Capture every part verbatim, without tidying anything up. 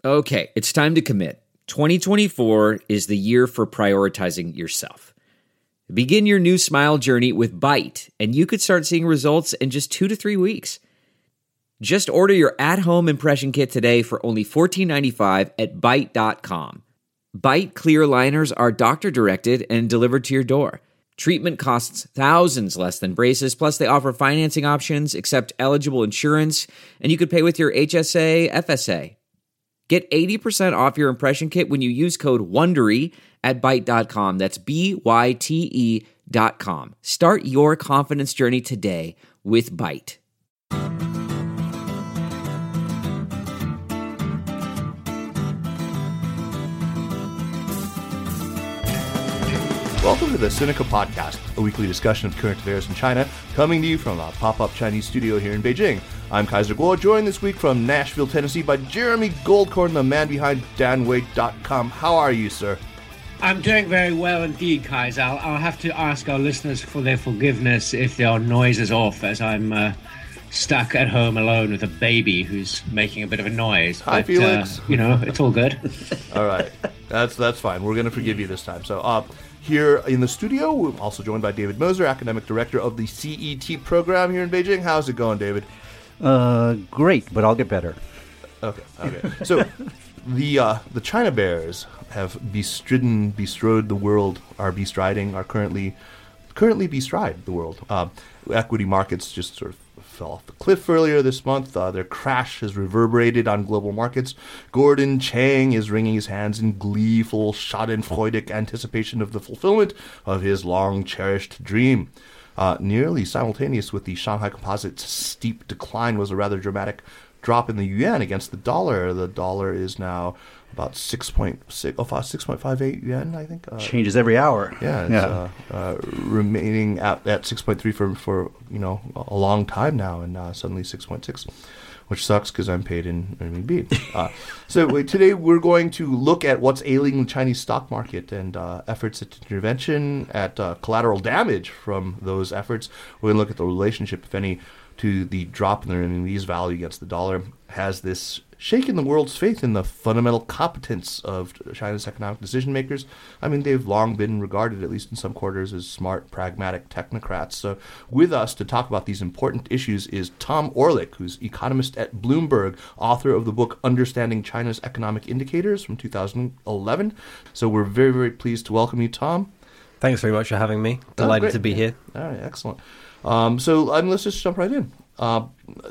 Okay, it's time to commit. twenty twenty-four is the year for prioritizing yourself. Begin your new smile journey with Byte, and you could start seeing results in just two to three weeks. Just order your at-home impression kit today for only fourteen ninety-five at byte dot com. Byte clear aligners are doctor-directed and delivered to your door. Treatment costs thousands less than braces, plus they offer financing options, accept eligible insurance, and you could pay with your H S A, F S A. Get eighty percent off your impression kit when you use code WONDERY at byte dot com. That's B Y T E dot com. Start your confidence journey today with Byte. Welcome to the Sinica Podcast, a weekly discussion of current affairs in China, coming to you from a pop-up Chinese studio here in Beijing. I'm Kaiser Kuo, joined this week from Nashville, Tennessee by Jeremy Goldkorn, the man behind Dan Wade dot com. How are you, sir? I'm doing very well indeed, Kaiser. I'll, I'll have to ask our listeners for their forgiveness if there are noises off, as I'm uh, stuck at home alone with a baby who's making a bit of a noise. Hi, but, Felix. Uh, you know, it's all good. All right. That's that's fine. We're going to forgive you this time. So, uh, here in the studio, we're also joined by David Moser, Academic Director of the C E T program here in Beijing. How's it going, David? Uh, great, but I'll get better. Okay, okay. So, the uh, the China Bears have bestridden, bestrode the world, are bestriding, are currently currently bestride the world. Uh, equity markets just sort of fell off the cliff earlier this month. Uh, their crash has reverberated on global markets. Gordon Chang is wringing his hands in gleeful, schadenfreudig anticipation of the fulfillment of his long-cherished dream. Uh, nearly simultaneous with the Shanghai Composite's steep decline was a rather dramatic drop in the yuan against the dollar. The dollar is now about six point six, oh, six point five eight yuan, I think. Uh, Changes every hour. Yeah, it's, yeah. Uh, uh, remaining at, at six point three for, for, you know, a long time now, and uh, suddenly six point six, which sucks because I'm paid in R M B. Uh, so wait, today we're going to look at what's ailing the Chinese stock market and uh, efforts at intervention, at uh, collateral damage from those efforts. We're going to look at the relationship, if any, to the drop in the R M B's value against the dollar. Has this shaken the world's faith in the fundamental competence of China's economic decision makers? I mean, they've long been regarded, at least in some quarters, as smart, pragmatic technocrats. So with us to talk about these important issues is Tom Orlik, who's economist at Bloomberg, author of the book Understanding China's Economic Indicators from two thousand eleven. So we're very, very pleased to welcome you, Tom. Thanks very much for having me. Delighted oh, to be here. All right, excellent. Um, so um, let's just jump right in. Uh,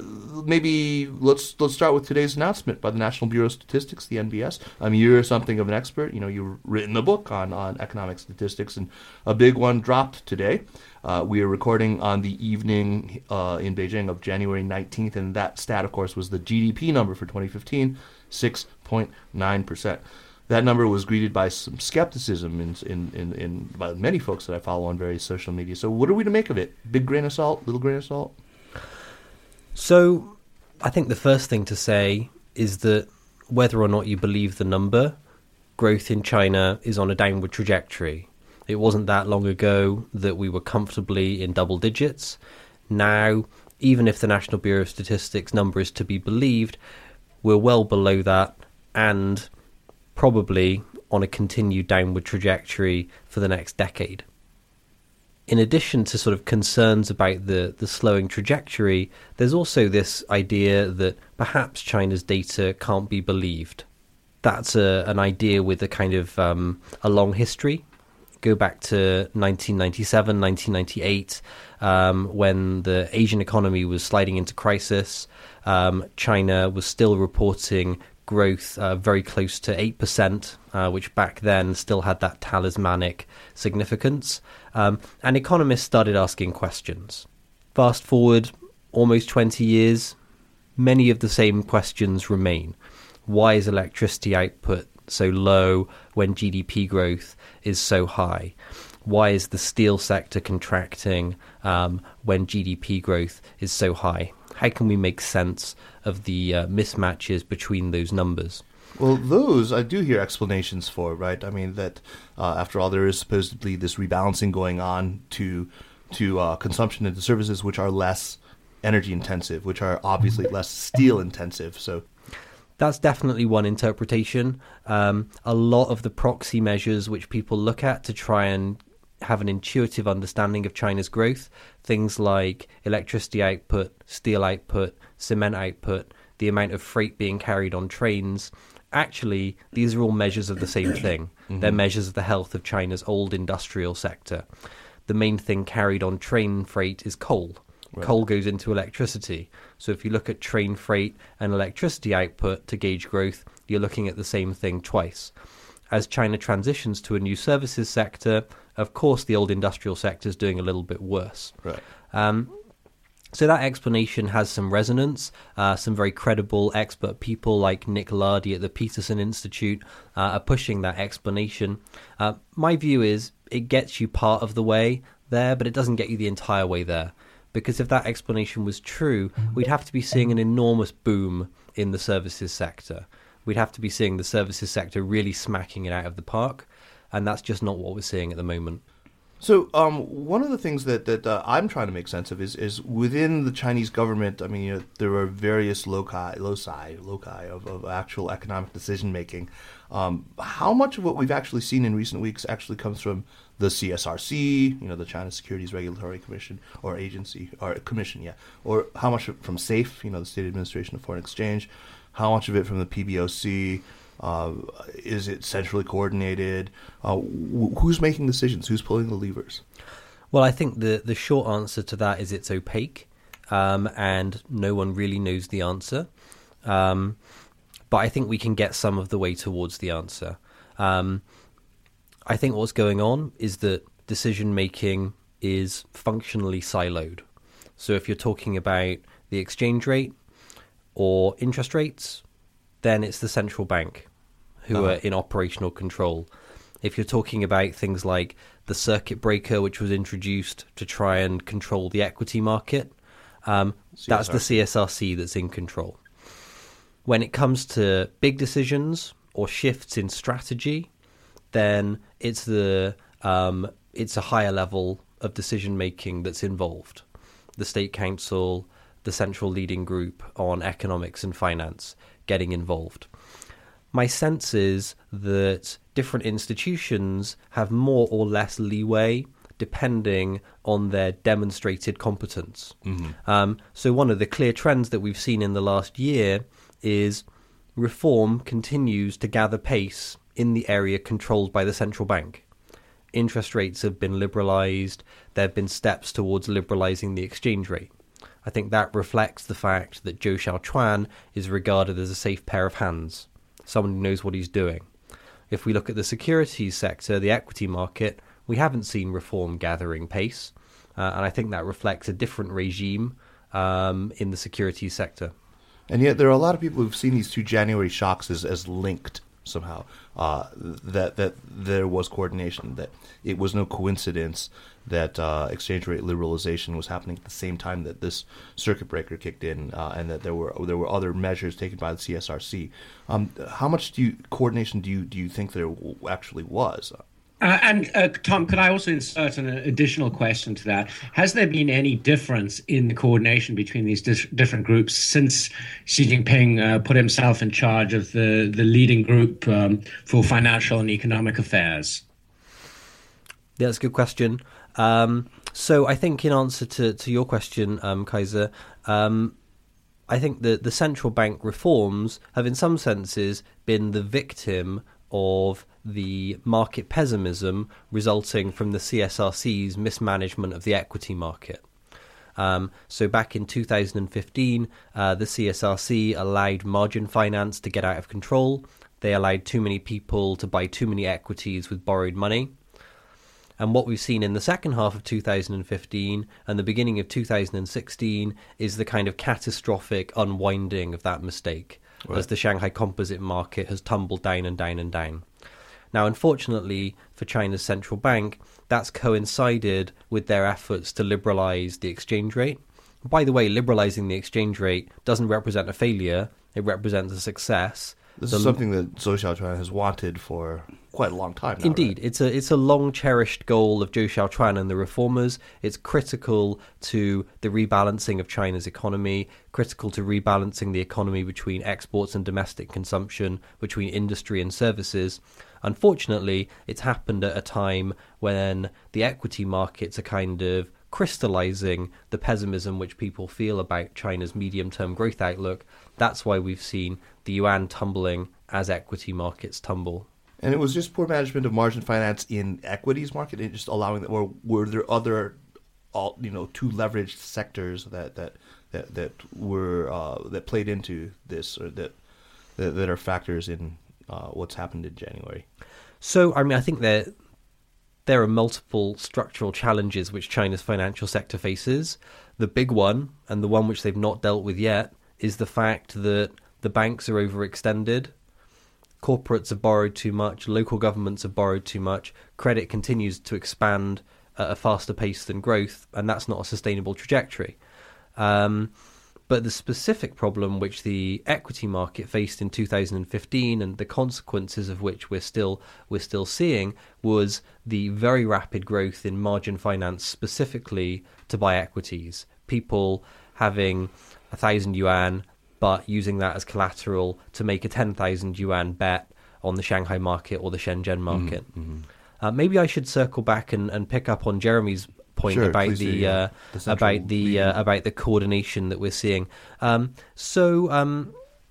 maybe let's let's start with today's announcement by the National Bureau of Statistics, the N B S. I mean, you're something of an expert. You know, you've written a book on, on economic statistics, and a big one dropped today. Uh, we are recording on the evening uh, in Beijing of January nineteenth, and that stat, of course, was the G D P number for twenty fifteen, six point nine percent. That number was greeted by some skepticism in, in, in, in by many folks that I follow on various social media. So what are we to make of it? Big grain of salt, little grain of salt? So I think the first thing to say is that whether or not you believe the number, growth in China is on a downward trajectory. It wasn't that long ago that we were comfortably in double digits. Now, even if the National Bureau of Statistics number is to be believed, we're well below that and probably on a continued downward trajectory for the next decade. In addition to sort of concerns about the, the slowing trajectory, there's also this idea that perhaps China's data can't be believed. That's a, an idea with a kind of um, a long history. Go back to nineteen ninety-seven, nineteen ninety-eight, um, when the Asian economy was sliding into crisis. Um, China was still reporting growth uh, very close to eight percent, uh, which back then still had that talismanic significance. Um, and economists started asking questions. Fast forward almost twenty years, many of the same questions remain. Why is electricity output so low when G D P growth is so high? Why is the steel sector contracting um, when G D P growth is so high? How can we make sense of the uh, mismatches between those numbers? Well, those I do hear explanations for, right? I mean, that uh, after all, there is supposedly this rebalancing going on to to uh, consumption into services which are less energy intensive, which are obviously less steel intensive. So That's definitely one interpretation. Um, a lot of the proxy measures which people look at to try and have an intuitive understanding of China's growth, things like electricity output, steel output, cement output, the amount of freight being carried on trains, actually, these are all measures of the same thing. Mm-hmm. They're measures of the health of China's old industrial sector. The main thing carried on train freight is coal. Right. Coal goes into electricity. So if you look at train freight and electricity output to gauge growth, you're looking at the same thing twice. As China transitions to a new services sector, of course the old industrial sector is doing a little bit worse. Right. Um, so that explanation has some resonance. Uh, some very credible expert people like Nick Lardy at the Peterson Institute uh, are pushing that explanation. Uh, my view is it gets you part of the way there, but it doesn't get you the entire way there. Because if that explanation was true, we'd have to be seeing an enormous boom in the services sector. We'd have to be seeing the services sector really smacking it out of the park, and that's just not what we're seeing at the moment. So um, one of the things that, that uh, I'm trying to make sense of is, is within the Chinese government, I mean, you know, there are various loci, loci, loci of, of actual economic decision-making. Um, how much of what we've actually seen in recent weeks actually comes from the C S R C, you know, the China Securities Regulatory Commission or agency, or commission, yeah, or how much from SAFE, you know, the State Administration of Foreign Exchange, how much of it from the P B O C, uh, is it centrally coordinated, uh, wh- who's making decisions, who's pulling the levers? Well, I think the, the short answer to that is it's opaque, um, and no one really knows the answer. Um, but I think we can get some of the way towards the answer. Um, I think what's going on is that decision-making is functionally siloed. So if you're talking about the exchange rate or interest rates, then it's the central bank who uh-huh. are in operational control. If you're talking about things like the circuit breaker, which was introduced to try and control the equity market, um, that's the C S R C that's in control. When it comes to big decisions or shifts in strategy, then it's the um, it's a higher level of decision making that's involved. The State Council, the central leading group on economics and finance getting involved. My sense is that different institutions have more or less leeway depending on their demonstrated competence. Mm-hmm. Um, so one of the clear trends that we've seen in the last year is reform continues to gather pace in the area controlled by the central bank. Interest rates have been liberalised. There have been steps towards liberalising the exchange rate. I think that reflects the fact that Zhou Xiaochuan is regarded as a safe pair of hands, someone who knows what he's doing. If we look at the securities sector, the equity market, we haven't seen reform gathering pace, uh, and I think that reflects a different regime um, in the securities sector. And yet there are a lot of people who've seen these two January shocks as, as linked somehow, uh, that that there was coordination, that it was no coincidence that uh, exchange rate liberalization was happening at the same time that this circuit breaker kicked in, uh, and that there were there were other measures taken by the C S R C. Um, how much do you, coordination do you do you think there actually was? Uh, and uh, Tom, could I also insert an additional question to that? Has there been any difference in the coordination between these dis- different groups since Xi Jinping uh, put himself in charge of the, the leading group um, for financial and economic affairs? Yeah, that's a good question. Um, so I think in answer to, to your question, um, Kaiser, um, I think that the central bank reforms have in some senses been the victim of the market pessimism resulting from the C S R C's mismanagement of the equity market. Um, so back in two thousand fifteen, uh, the C S R C allowed margin finance to get out of control. They allowed too many people to buy too many equities with borrowed money. And what we've seen in the second half of two thousand fifteen and the beginning of two thousand sixteen is the kind of catastrophic unwinding of that mistake, right, as the Shanghai Composite market has tumbled down and down and down. Now, unfortunately for China's central bank, that's coincided with their efforts to liberalize the exchange rate. By the way, liberalizing the exchange rate doesn't represent a failure, it represents a success. This the, is something that Zhou Xiaochuan has wanted for quite a long time now. Indeed, right? it's a it's a long cherished goal of Zhou Xiaochuan and the reformers. It's critical to the rebalancing of China's economy, critical to rebalancing the economy between exports and domestic consumption, between industry and services. Unfortunately, it's happened at a time when the equity markets are kind of crystallizing the pessimism which people feel about China's medium-term growth outlook. That's why we've seen the yuan tumbling as equity markets tumble. And it was just poor management of margin finance in equities market, and just allowing that. Or were there other, all you know, too leveraged sectors that that that that were uh, that played into this, or that that, that are factors in uh, what's happened in January? So, I mean, I think there there are multiple structural challenges which China's financial sector faces. The big one, and the one which they've not dealt with yet, is the fact that the banks are overextended. Corporates have borrowed too much, local governments have borrowed too much, credit continues to expand at a faster pace than growth, and that's not a sustainable trajectory. Um, but the specific problem which the equity market faced in two thousand fifteen, and the consequences of which we're still we're still seeing, was the very rapid growth in margin finance specifically to buy equities. People having a thousand yuan, but using that as collateral to make a ten thousand yuan bet on the Shanghai market or the Shenzhen market. Mm-hmm. Uh, maybe I should circle back and, and pick up on Jeremy's point Sure, about please the, do, yeah. uh, The about the central uh, about the coordination that we're seeing. Um, so um,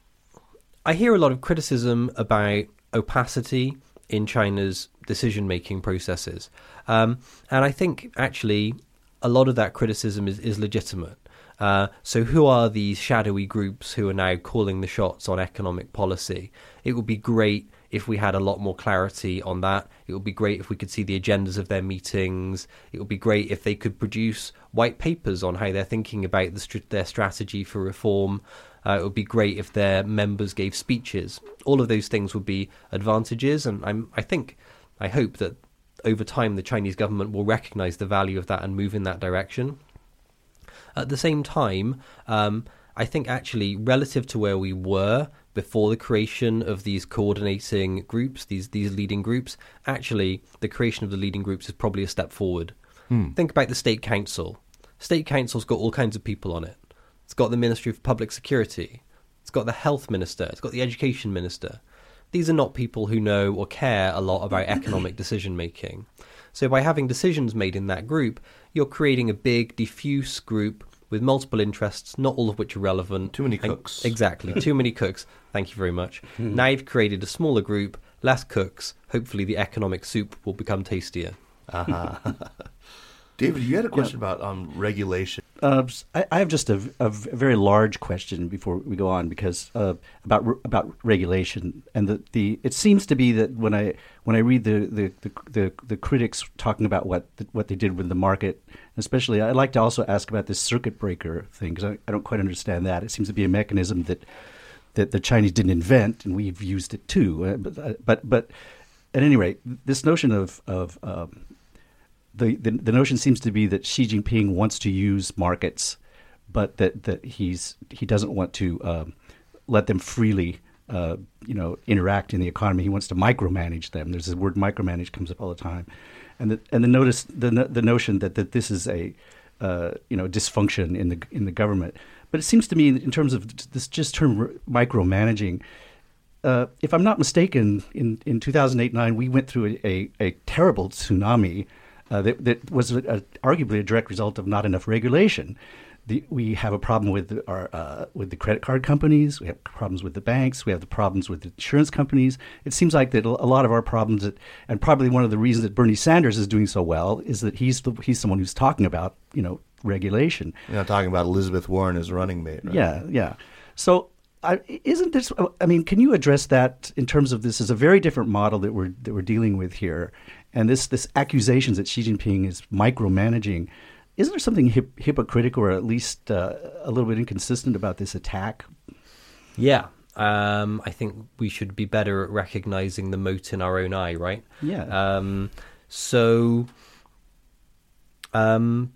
I hear a lot of criticism about opacity in China's decision-making processes, um, and I think actually a lot of that criticism is, is legitimate. Uh, so who are these shadowy groups who are now calling the shots on economic policy? It would be great if we had a lot more clarity on that. It would be great if we could see the agendas of their meetings. It would be great if they could produce white papers on how they're thinking about the st- their strategy for reform. Uh, it would be great if their members gave speeches. All of those things would be advantages, and I'm, I think, I hope that over time the Chinese government will recognize the value of that and move in that direction. At the same time, um, I think actually relative to where we were before the creation of these coordinating groups, these these leading groups, actually the creation of the leading groups is probably a step forward. Hmm. Think about the State Council. State Council's got all kinds of people on it. It's got the Ministry of Public Security. It's got the Health Minister. It's got the Education Minister. These are not people who know or care a lot about economic decision making. So by having decisions made in that group, you're creating a big, diffuse group with multiple interests, not all of which are relevant. Too many cooks. And, exactly, too many cooks. Thank you very much. Hmm. Now you've created a smaller group, less cooks. Hopefully the economic soup will become tastier. Uh-huh. David, you had a question yeah. about um, regulation. Uh, I, I have just a, a very large question before we go on, because uh, about about regulation, and the, the it seems to be that when I when I read the the, the, the, the critics talking about what the, what they did with the market, especially I'd like to also ask about this circuit breaker thing, because I, I don't quite understand that. It seems to be a mechanism that that the Chinese didn't invent, and we've used it too. Uh, but but but at any rate, this notion of of um, The, the the notion seems to be that Xi Jinping wants to use markets, but that, that he's he doesn't want to um, let them freely, uh, you know, interact in the economy. He wants to micromanage them. There's this word micromanage comes up all the time, and the and the notice the the notion that, that this is a uh, you know dysfunction in the in the government. But it seems to me, in terms of this just term micromanaging, uh, if I'm not mistaken, in in two thousand eight nine we went through a, a, a terrible tsunami. Uh, that, that was a, a, arguably a direct result of not enough regulation. The, we have a problem with the, our uh, with the credit card companies. We have problems with the banks. We have the problems with the insurance companies. It seems like that a lot of our problems, that, and probably one of the reasons that Bernie Sanders is doing so well, is that he's the, he's someone who's talking about you know regulation. You're not talking about Elizabeth Warren as running mate, right? Yeah, yeah. So. I, isn't this? I mean, can you address that in terms of this is a very different model that we're that we're dealing with here, and this this accusations that Xi Jinping is micromanaging? Isn't there something hip, hypocritical, or at least uh, a little bit inconsistent about this attack? Yeah, um, I think we should be better at recognizing the mote in our own eye, right? Yeah. Um, so, um,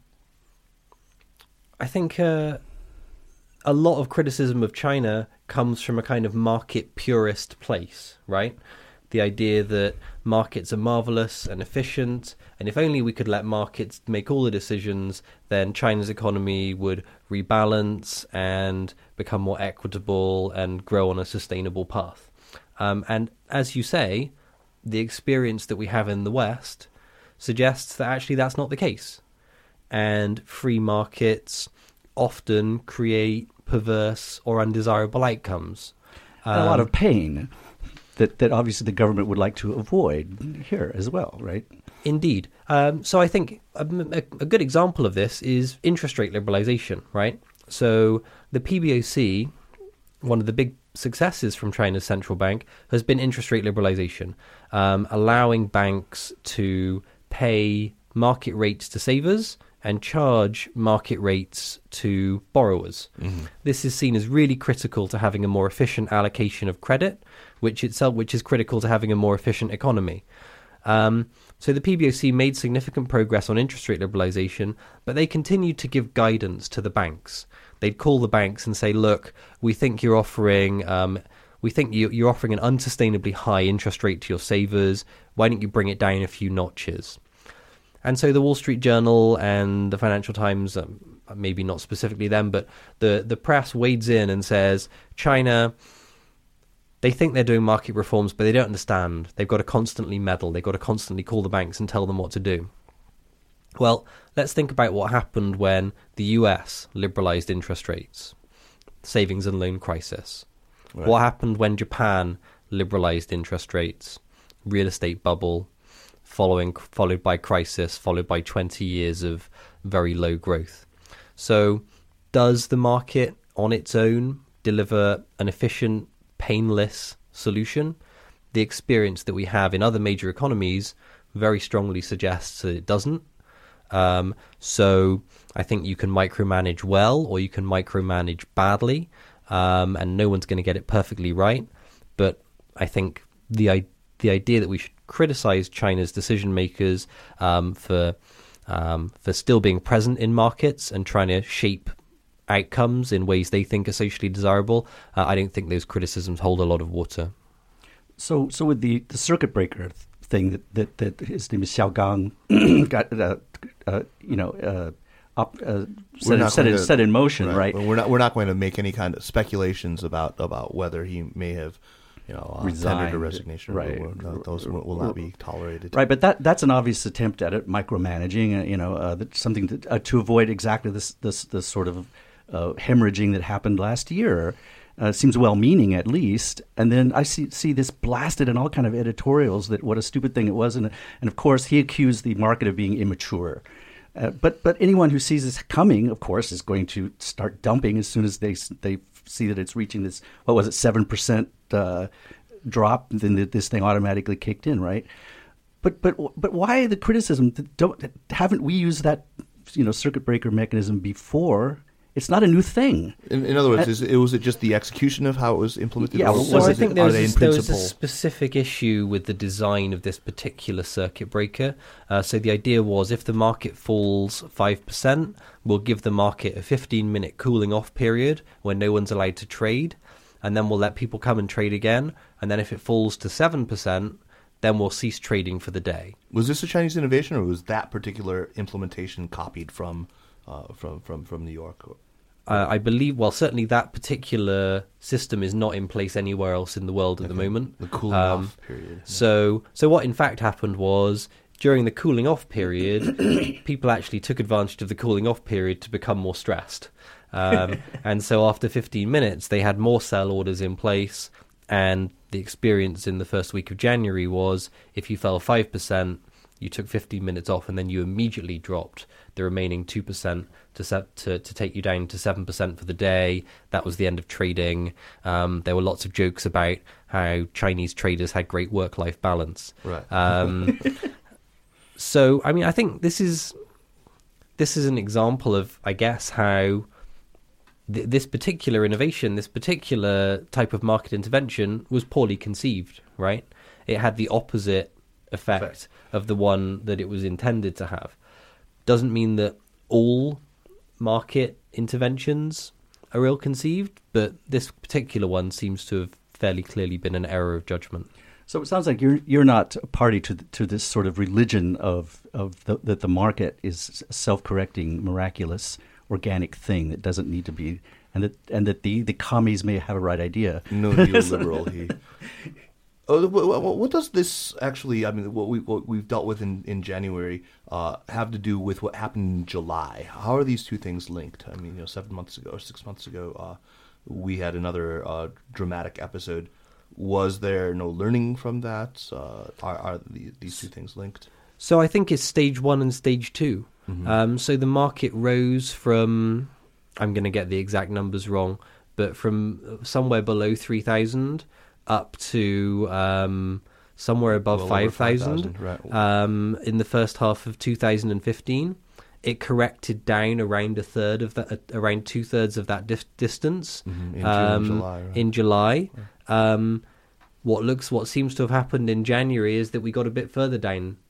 I think. Uh, A lot of criticism of China comes from a kind of market purist place, right? the idea that markets are marvelous and efficient, and if only we could let markets make all the decisions, then China's economy would rebalance and become more equitable and grow on a sustainable path. Um, and as you say, the experience that we have in the West suggests that actually that's not the case. And free markets often create perverse or undesirable outcomes. And a lot of pain that, that obviously the government would like to avoid here as well, right? Indeed. Um, so I think a, a, a good example of this is interest rate liberalization, right? So the P B O C, one of the big successes from China's central bank, has been interest rate liberalization, um, allowing banks to pay market rates to savers and charge market rates to borrowers. Mm-hmm. This is seen as really critical to having a more efficient allocation of credit, which itself which is critical to having a more efficient economy. Um, so the P B O C made significant progress on interest rate liberalization, but they continued to give guidance to the banks. They'd call the banks and say, look, we think you're offering um, we think you, you're offering an unsustainably high interest rate to your savers. Why don't you bring it down a few notches? And so the Wall Street Journal and the Financial Times, um, maybe not specifically them, but the, the press wades in and says, China, they think they're doing market reforms, but they don't understand. They've got to constantly meddle. They've got to constantly call the banks and tell them what to do. Well, let's think about what happened when the U S liberalized interest rates, savings and loan crisis. Right. What happened when Japan liberalized interest rates, real estate bubble, following followed by crisis, followed by twenty years of very low growth. So does the market on its own deliver an efficient, painless solution? The experience that we have in other major economies very strongly suggests that it doesn't. Um, so I think you can micromanage well or you can micromanage badly, um, and no one's going to get it perfectly right. But I think the the idea that we should criticize China's decision makers um, for um, for still being present in markets and trying to shape outcomes in ways they think are socially desirable, uh, I don't think those criticisms hold a lot of water. So, so with the, the circuit breaker thing that, that, that his name is Xiao Gang got, uh, uh, you know, uh, up, uh, set, it, set, it, to, set in motion, right? right? We're not we're not going to make any kind of speculations about about whether he may have, you know, uh, tendered a resignation. Right. Or, or, those will, will not be tolerated. Right, but that that's an obvious attempt at it, micromanaging. Uh, you know, uh, that, something to, uh, to avoid exactly this this this sort of uh, hemorrhaging that happened last year. Uh, seems well-meaning, at least. And then I see see this blasted in all kind of editorials that what a stupid thing it was. And and of course, he accused the market of being immature. Uh, but but anyone who sees this coming, of course, is going to start dumping as soon as they they see that it's reaching this, what was it, seven percent uh, drop. Then this thing automatically kicked in, right? But but but why the criticism? Don't haven't we used that, you know, circuit breaker mechanism before? It's not a new thing. In, in other words, uh, is it, was it just the execution of how it was implemented? Yeah, or so was I it, think there was, in a, there was a principle? specific issue with the design of this particular circuit breaker. Uh, so the idea was if the market falls five percent, we'll give the market a fifteen-minute cooling off period when no one's allowed to trade, and then we'll let people come and trade again. And then if it falls to seven percent, then we'll cease trading for the day. Was this a Chinese innovation, or was that particular implementation copied from uh, from, from, from New York? Uh, I believe, well, certainly that particular system is not in place anywhere else in the world at okay. the moment. The cooling um, off period. Yeah. So, so what in fact happened was during the cooling off period, people actually took advantage of the cooling off period to become more stressed. Um, and so after fifteen minutes, they had more sell orders in place. And the experience in the first week of January was if you fell five percent, you took fifteen minutes off, and then you immediately dropped the remaining two percent to, set, to to take you down to seven percent for the day. That was the end of trading. Um, there were lots of jokes about how Chinese traders had great work-life balance. Right. Um, so, I mean, I think this is this is an example of, I guess, how th- this particular innovation, this particular type of market intervention was poorly conceived, right? It had the opposite effect, effect of the one that it was intended to have. Doesn't mean that all market interventions are ill-conceived, but this particular one seems to have fairly clearly been an error of judgment. So it sounds like you're you're not a party to the, to this sort of religion of of the, that the market is a self-correcting, miraculous, organic thing that doesn't need to be, and that and that the, the commies may have a right idea. No neoliberal. he. Oh, what, what does this actually? I mean, what we what we've dealt with in in January uh, have to do with what happened in July? How are these two things linked? I mean, you know, seven months ago or six months ago, uh, we had another uh, dramatic episode. Was there no learning from that? Uh, are are the, these two things linked? So I think it's stage one and stage two. Mm-hmm. Um, so the market rose from, I'm going to get the exact numbers wrong, but from somewhere below three thousand up to um, somewhere above well, five thousand right. um, in the first half of two thousand fifteen. It corrected down around a third of that, uh, around two thirds of that dif- distance mm-hmm. in, um, June, July, right. in July. Yeah. Um, what looks, what seems to have happened in January is that we got a bit further down.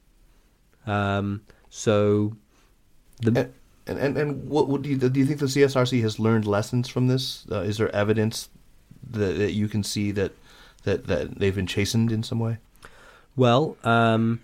Um, so, the and and, and what, what do you do? You think the C S R C has learned lessons from this? Uh, is there evidence that, that you can see that, that that they've been chastened in some way? Well, um,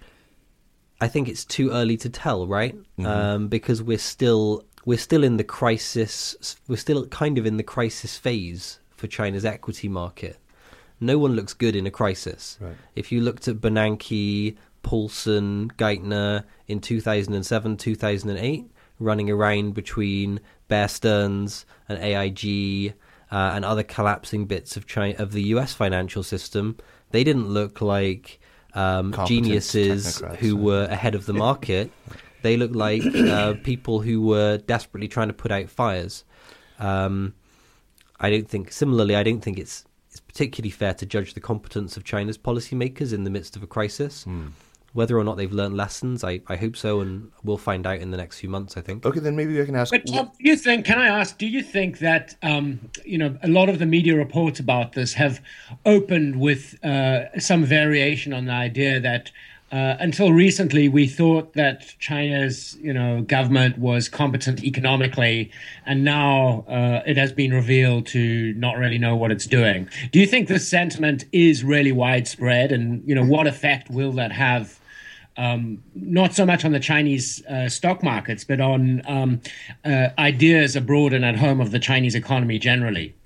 I think it's too early to tell, right? Mm-hmm. Um, because we're still we're still in the crisis. We're still kind of in the crisis phase for China's equity market. No one looks good in a crisis. Right. If you looked at Bernanke, Paulson, Geithner in two thousand seven, two thousand eight, running around between Bear Stearns and A I G uh, and other collapsing bits of China, of the U S financial system, they didn't look like um, geniuses who were ahead of the market. They looked like uh, people who were desperately trying to put out fires. Um, I don't think, similarly, I don't think it's it's particularly fair to judge the competence of China's policymakers in the midst of a crisis. Mm. Whether or not they've learned lessons, I, I hope so, and we'll find out in the next few months, I think. Okay, then maybe I can ask... But Tom, do you think, can I ask, do you think that, um, you know, a lot of the media reports about this have opened with uh, some variation on the idea that uh, until recently we thought that China's, you know, government was competent economically, and now uh, it has been revealed to not really know what it's doing. Do you think this sentiment is really widespread, and, you know, what effect will that have? Um, not so much on the Chinese uh, stock markets, but on um, uh, ideas abroad and at home of the Chinese economy generally.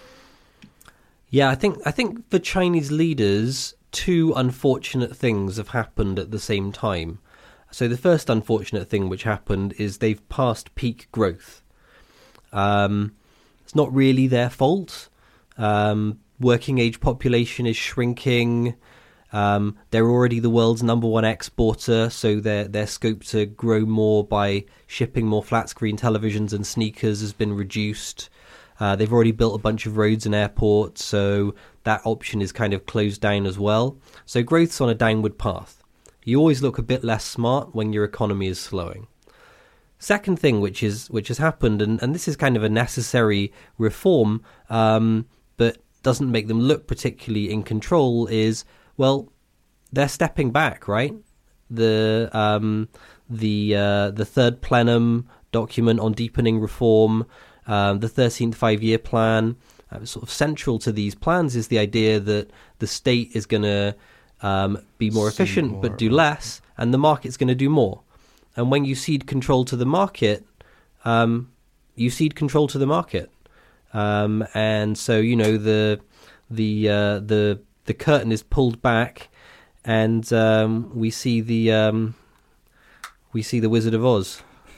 Yeah, I think I think for Chinese leaders, two unfortunate things have happened at the same time. So the first unfortunate thing which happened is they've passed peak growth. Um, it's not really their fault. Um, working age population is shrinking. Um, they're already the world's number one exporter, so their their scope to grow more by shipping more flat screen televisions and sneakers has been reduced. Uh, they've already built a bunch of roads and airports, so that option is kind of closed down as well. So growth's on a downward path. You always look a bit less smart when your economy is slowing. Second thing which is which has happened, and, and this is kind of a necessary reform, um, but doesn't make them look particularly in control, is... Well, they're stepping back, right? The um, the uh, the third plenum document on deepening reform, um, the thirteenth five-year plan, uh, sort of central to these plans is the idea that the state is going to um, be more See efficient more, but do less, and the market's going to do more. And when you cede control to the market, um, you cede control to the market. Um, and so, you know, the the uh, the The curtain is pulled back, and um, we see the um, we see the Wizard of Oz.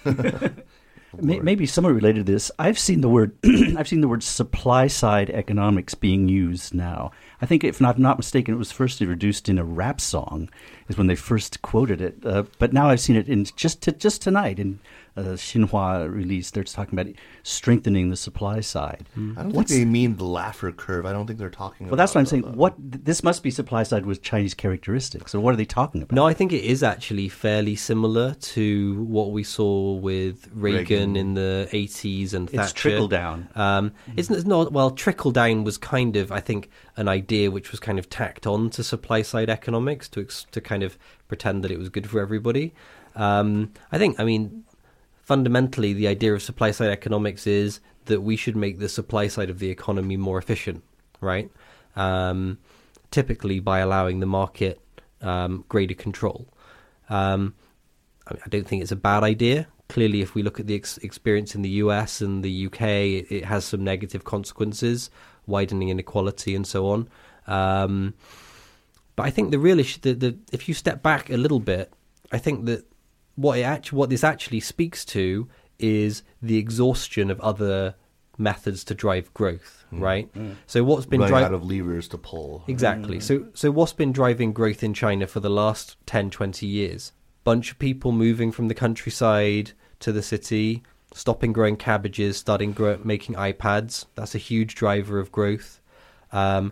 Maybe somewhat related to this, I've seen the word I've seen the word supply side economics being used now. I think, if not not mistaken, it was first introduced in a rap song, is when they first quoted it. Uh, but now I've seen it in just to, just tonight in uh, Xinhua release. They're talking about strengthening the supply side. Mm. I don't What's, think they mean the Laffer curve. I don't think they're talking. Well, about that's what I'm saying. The, what this must be supply side with Chinese characteristics. So what are they talking about? No, I think it is actually fairly similar to what we saw with Reagan, Reagan. in the eighties and Thatcher. It's trickle down. Um, mm-hmm. It's not well. Trickle down was kind of, I think, an idea which was kind of tacked on to supply side economics to to kind of pretend that it was good for everybody. Um, I think, I mean, fundamentally, the idea of supply side economics is that we should make the supply side of the economy more efficient, right? Um, typically by allowing the market um, greater control. Um, I, mean, I don't think it's a bad idea. Clearly, if we look at the ex- experience in the U S and the U K, it, it has some negative consequences, widening inequality and so on. Um, but I think the real issue, the, the, if you step back a little bit, I think that what it actually, what this actually speaks to is the exhaustion of other methods to drive growth, mm. right? Mm. So what's been driving dri- out of levers to pull. Exactly. Mm. So so what's been driving growth in China for the last ten, twenty years? Bunch of people moving from the countryside to the city, stopping growing cabbages, starting grow- making iPads. That's a huge driver of growth. Um,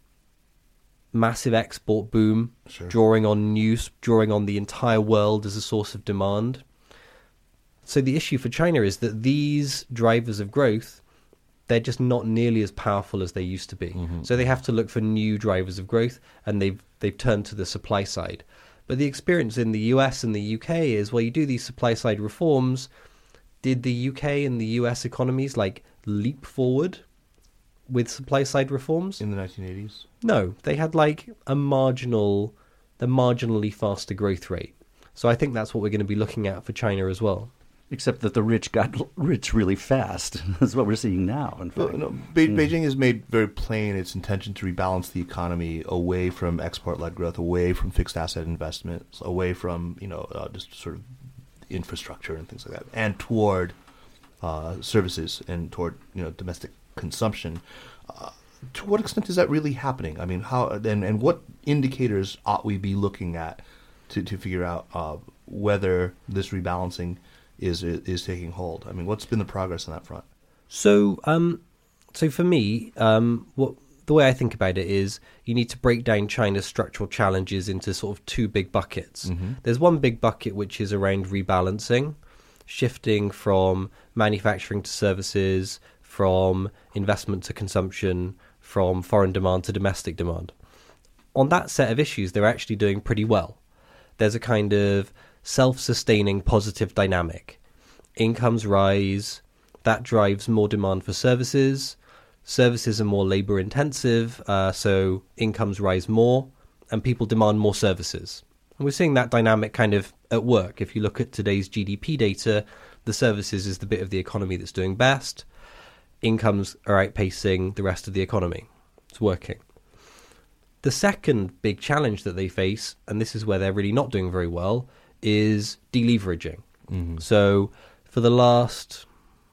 massive export boom, sure. drawing on news, drawing on the entire world as a source of demand. So the issue for China is that these drivers of growth, they're just not nearly as powerful as they used to be. Mm-hmm. So they have to look for new drivers of growth, and they've they've turned to the supply side. But the experience in the U S and the U K is, well, you do these supply side reforms. Did the U K and the U S economies like leap forward with supply side reforms? In the nineteen eighties? No, they had like a marginal, the marginally faster growth rate. So I think that's what we're going to be looking at for China as well. Except that the rich got rich really fast. That's what we're seeing now. In fact. Well, no, Be- mm. Beijing has made very plain its intention to rebalance the economy away from export-led growth, away from fixed asset investments, away from you know uh, just sort of infrastructure and things like that, and toward uh, services and toward you know domestic consumption. Uh, to what extent is that really happening? I mean, how and, and what indicators ought we be looking at to, to figure out uh, whether this rebalancing is is taking hold? I mean, what's been the progress on that front? So, um, so for me, um, what the way I think about it is, you need to break down China's structural challenges into sort of two big buckets. Mm-hmm. There's one big bucket which is around rebalancing, shifting from manufacturing to services, from investment to consumption, from foreign demand to domestic demand. On that set of issues, they're actually doing pretty well. There's a kind of self-sustaining positive dynamic. Incomes rise, that drives more demand for services. Services are more labor intensive, uh, so incomes rise more, and people demand more services. And we're seeing that dynamic kind of at work. If you look at today's G D P data, the services is the bit of the economy that's doing best. Incomes are outpacing the rest of the economy. It's working. The second big challenge that they face, and this is where they're really not doing very well, is deleveraging. Mm-hmm. So for the last,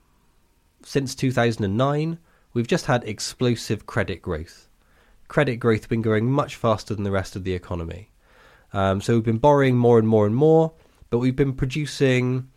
since two thousand nine, we've just had explosive credit growth. Credit growth has been growing much faster than the rest of the economy. Um, so we've been borrowing more and more and more, but we've been producing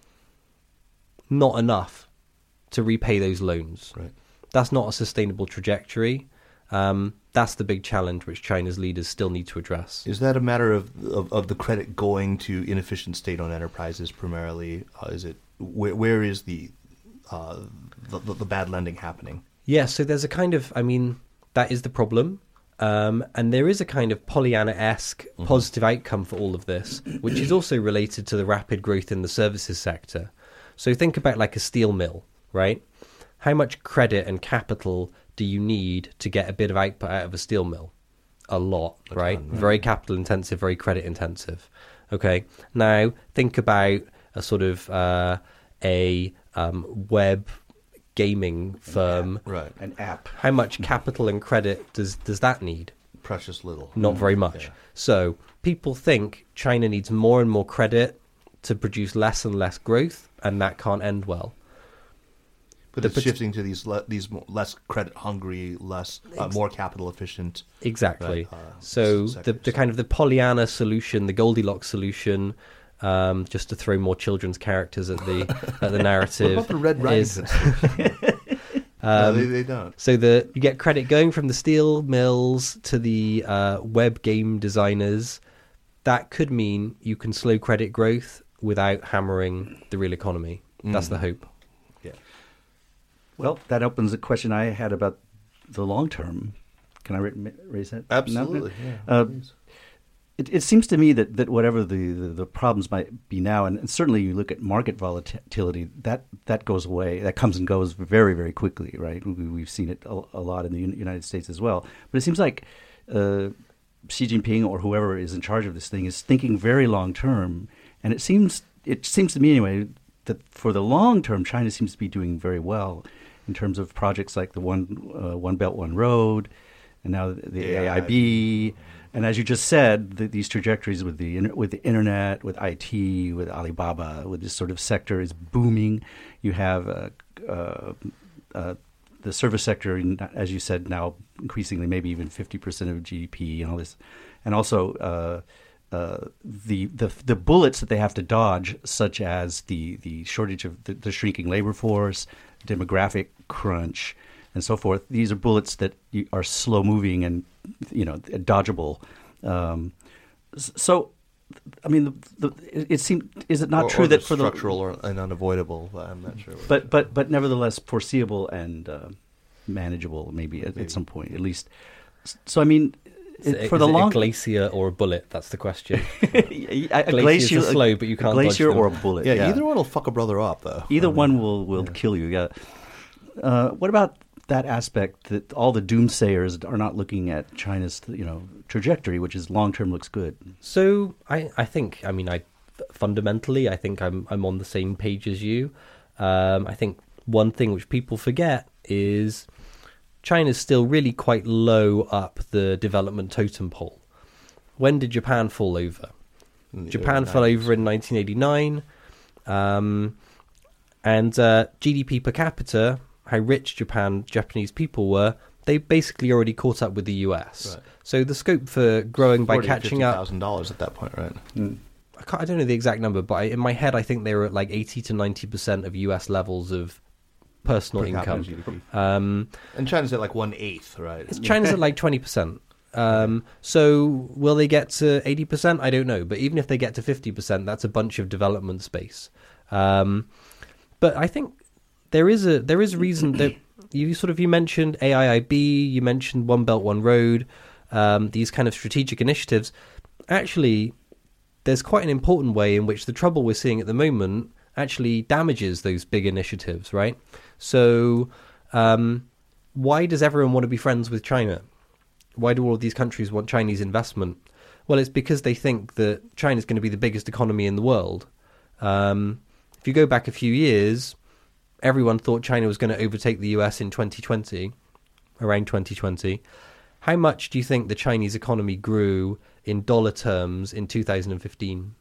not enough to repay those loans. Right. That's not a sustainable trajectory. Um, that's the big challenge which China's leaders still need to address. Is that a matter of of, of the credit going to inefficient state-owned enterprises primarily? Uh, is it where where is the, uh, the the bad lending happening? Yeah, so there's a kind of, I mean, that is the problem. Um, and there is a kind of Pollyanna-esque mm-hmm. positive outcome for all of this, which is also related to the rapid growth in the services sector. So think about like a steel mill, right? How much credit and capital do you need to get a bit of output out of a steel mill? A lot, a right? Ton, right? Very capital intensive, very credit intensive. Okay, now think about a sort of uh, a um, web gaming firm. An app, right, an app. How much capital and credit does does that need? Precious little. Not very much. Yeah. So people think China needs more and more credit to produce less and less growth, and that can't end well. But the it's shifting to these le- these less credit hungry, less uh, more capital efficient. Exactly. Right, uh, so the the kind of the Pollyanna solution, the Goldilocks solution, um, just to throw more children's characters at the at the narrative. What about the Red Riding Hood? um, no, they, they don't. So the you get credit going from the steel mills to the uh, web game designers. That could mean you can slow credit growth without hammering the real economy. Mm. That's the hope. Yeah. Well, that opens a question I had about the long term. Can I ra- raise that? Absolutely. Yeah. Uh, it, it seems to me that, that whatever the, the, the problems might be now, and, and certainly you look at market volatility, that, that goes away. That comes and goes very, very quickly, right? We, we've seen it a, a lot in the United States as well. But it seems like uh, Xi Jinping or whoever is in charge of this thing is thinking very long term, and it seems it seems to me anyway that for the long term, China seems to be doing very well in terms of projects like the One uh, One Belt One Road, and now the, the A I B, and as you just said, the, these trajectories with the with the internet, with I T, with Alibaba, with this sort of sector is booming. You have uh, uh, uh, the service sector, as you said, now increasingly maybe even fifty percent of G D P and all this. And also uh, uh, the, the the bullets that they have to dodge, such as the, the shortage of the, the shrinking labor force, demographic crunch, and so forth. These are bullets that are slow-moving and, you know, dodgeable. Um, so, I mean, the, the, it seemed, is it not or, true or that for for structural the, or and unavoidable? I'm not sure. But but but nevertheless foreseeable and uh, manageable, maybe at, at some point at least. So I mean, it, it, for the is long it a glacier or a bullet? That's the question. a, a Glaciers glacier, are slow, but you a can't glacier dodge them. or a bullet. yeah, Yeah, either one will fuck a brother up, though. Either I mean, one will will yeah. kill you. Yeah. Uh, what about that aspect that all the doomsayers are not looking at China's, you know, trajectory, which is long term looks good? So I, I think, I mean, I fundamentally, I think I'm I'm on the same page as you. Um, I think one thing which people forget is China's still really quite low up the development totem pole. When did Japan fall over? In the Japan early fell nineties. over in nineteen eighty-nine, um, and uh, G D P per capita, how rich Japan Japanese people were, they basically already caught up with the U S. Right. So the scope for growing by catching up. thousand dollars at that point, right? I, can't, I don't know the exact number, but I, in my head, I think they were at like eighty to ninety percent of U S levels of personal Per capita income. G D P. Um, And China's at like one eighth, right? it's- China's at like twenty percent. Um, so will they get to eighty percent? I don't know. But even if they get to fifty percent, that's a bunch of development space. Um, but I think there is a there is a reason that you sort of you mentioned A I I B, you mentioned One Belt One Road, um, these kind of strategic initiatives. Actually, there's quite an important way in which the trouble we're seeing at the moment actually damages those big initiatives, right? So um, why does everyone want to be friends with China? Why do all of these countries want Chinese investment? Well, it's because they think that China's going to be the biggest economy in the world. Um, if you go back a few years, everyone thought China was going to overtake the U S in twenty twenty, around twenty twenty. How much do you think the Chinese economy grew in dollar terms in two thousand fifteen?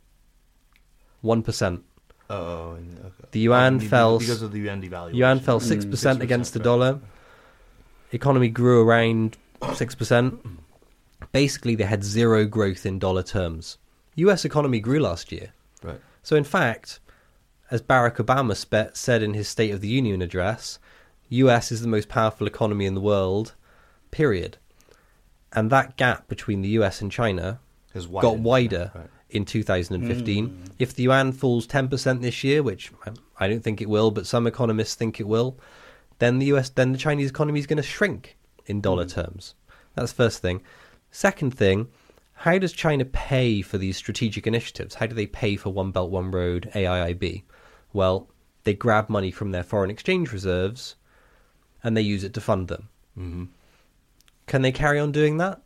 one percent. Oh, and- okay. The yuan Oh, be- fell- because of the yuan devaluation. Yuan fell six percent Mm, against the right. dollar. Economy grew around six percent. Basically, they had zero growth in dollar terms. U S economy grew last year. Right. So, in fact, as Barack Obama spe- said in his State of the Union address, U S is the most powerful economy in the world, period. And that gap between the U S and China Has got widened. wider Right. in two thousand fifteen. If the yuan falls ten percent this year, which I don't think it will, but some economists think it will, then the U S, then the Chinese economy is going to shrink in dollar terms. That's the first thing. Second thing, how does China pay for these strategic initiatives? How do they pay for One Belt, One Road, A I I B? Well, they grab money from their foreign exchange reserves and they use it to fund them. Mm-hmm. Can they carry on doing that?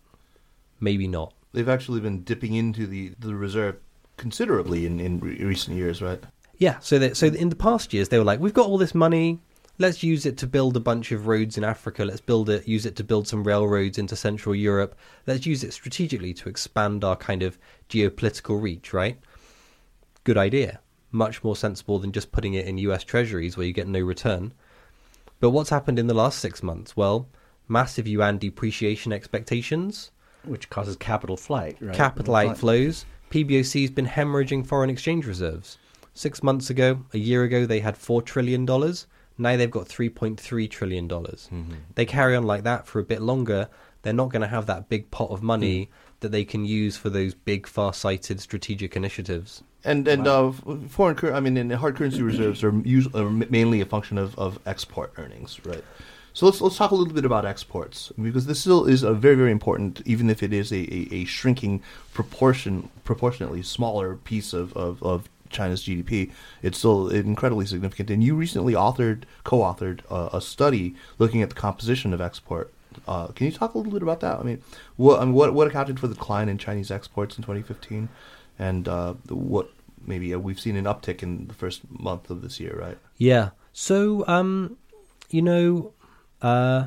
Maybe not. They've actually been dipping into the, the reserve considerably in, in re- recent years, right? Yeah, so that, so in the past years they were like, we've got all this money, let's use it to build a bunch of roads in Africa, let's build it, use it to build some railroads into Central Europe, let's use it strategically to expand our kind of geopolitical reach, right? Good idea. Much more sensible than just putting it in U S treasuries where you get no return. But what's happened in the last six months? Well, massive yuan depreciation expectations, Which causes capital flight, right? capital outflows. P B O C has been hemorrhaging foreign exchange reserves. Six months ago, a year ago, they had four trillion dollars. Now they've got three point three trillion dollars. Mm-hmm. They carry on like that for a bit longer, they're not going to have that big pot of money mm. that they can use for those big, far-sighted strategic initiatives. And and Wow. uh, foreign, cur- I mean, and hard currency reserves are, us- are mainly a function of, of export earnings, right? So let's let's talk a little bit about exports, because this still is a very very important, even if it is a, a, a shrinking proportion proportionately smaller piece of, of, of China's G D P. It's still incredibly significant. And you recently authored co-authored uh, a study looking at the composition of export Uh, can you talk a little bit about that? I mean, what I mean, what what accounted for the decline in Chinese exports in twenty fifteen, and uh, the, what maybe uh, we've seen an uptick in the first month of this year, right? Yeah. So, um, you know, uh,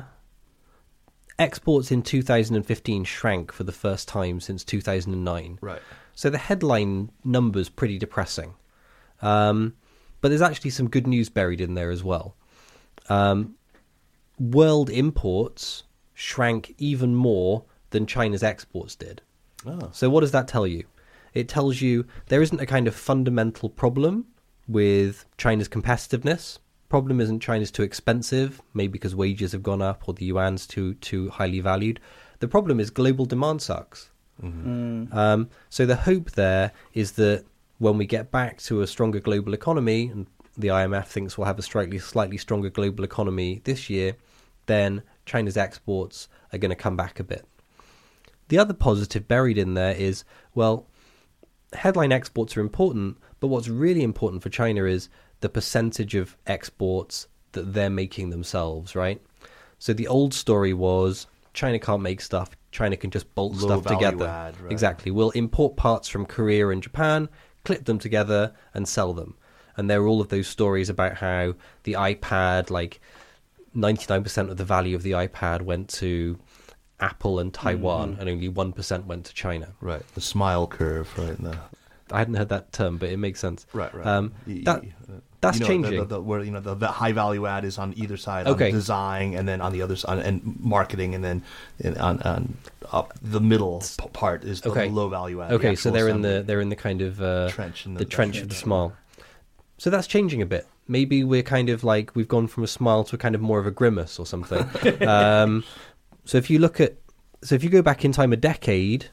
exports in two thousand fifteen shrank for the first time since two thousand nine. Right. So the headline number's pretty depressing. Um, but there's actually some good news buried in there as well. Um, world imports shrank even more than China's exports did. Oh. So what does that tell you? It tells you there isn't a kind of fundamental problem with China's competitiveness. Problem isn't China's too expensive, maybe because wages have gone up or the yuan's too too highly valued. The problem is global demand sucks. Mm-hmm. Mm. Um, so the hope there is that when we get back to a stronger global economy, and the I M F thinks we'll have a slightly slightly stronger global economy this year, then China's exports are going to come back a bit. The other positive buried in there is, well, headline exports are important, but what's really important for China is the percentage of exports that they're making themselves, right? So the old story was China can't make stuff, China can just bolt Low stuff value together. add, right. Exactly. We'll import parts from Korea and Japan, clip them together and sell them. And there are all of those stories about how the iPad, like ninety-nine percent of the value of the iPad went to Apple and Taiwan, mm-hmm. and only one percent went to China. Right. The smile curve, right? The... I hadn't heard that term, but it makes sense. Right, right. Um, that, that's you know, changing. The, the, the, where, you know, the, the high value add is on either side, okay. on design, and then on the other side, and marketing, and then in, on, on up the middle p- part is the okay. low value add. Okay, the so they're assembly. in the they're in the kind of uh, trench, in the, the trench of the smile. So that's changing a bit. Maybe we're kind of like we've gone from a smile to a kind of more of a grimace or something. um, so if you look at, so if you go back in time a decade,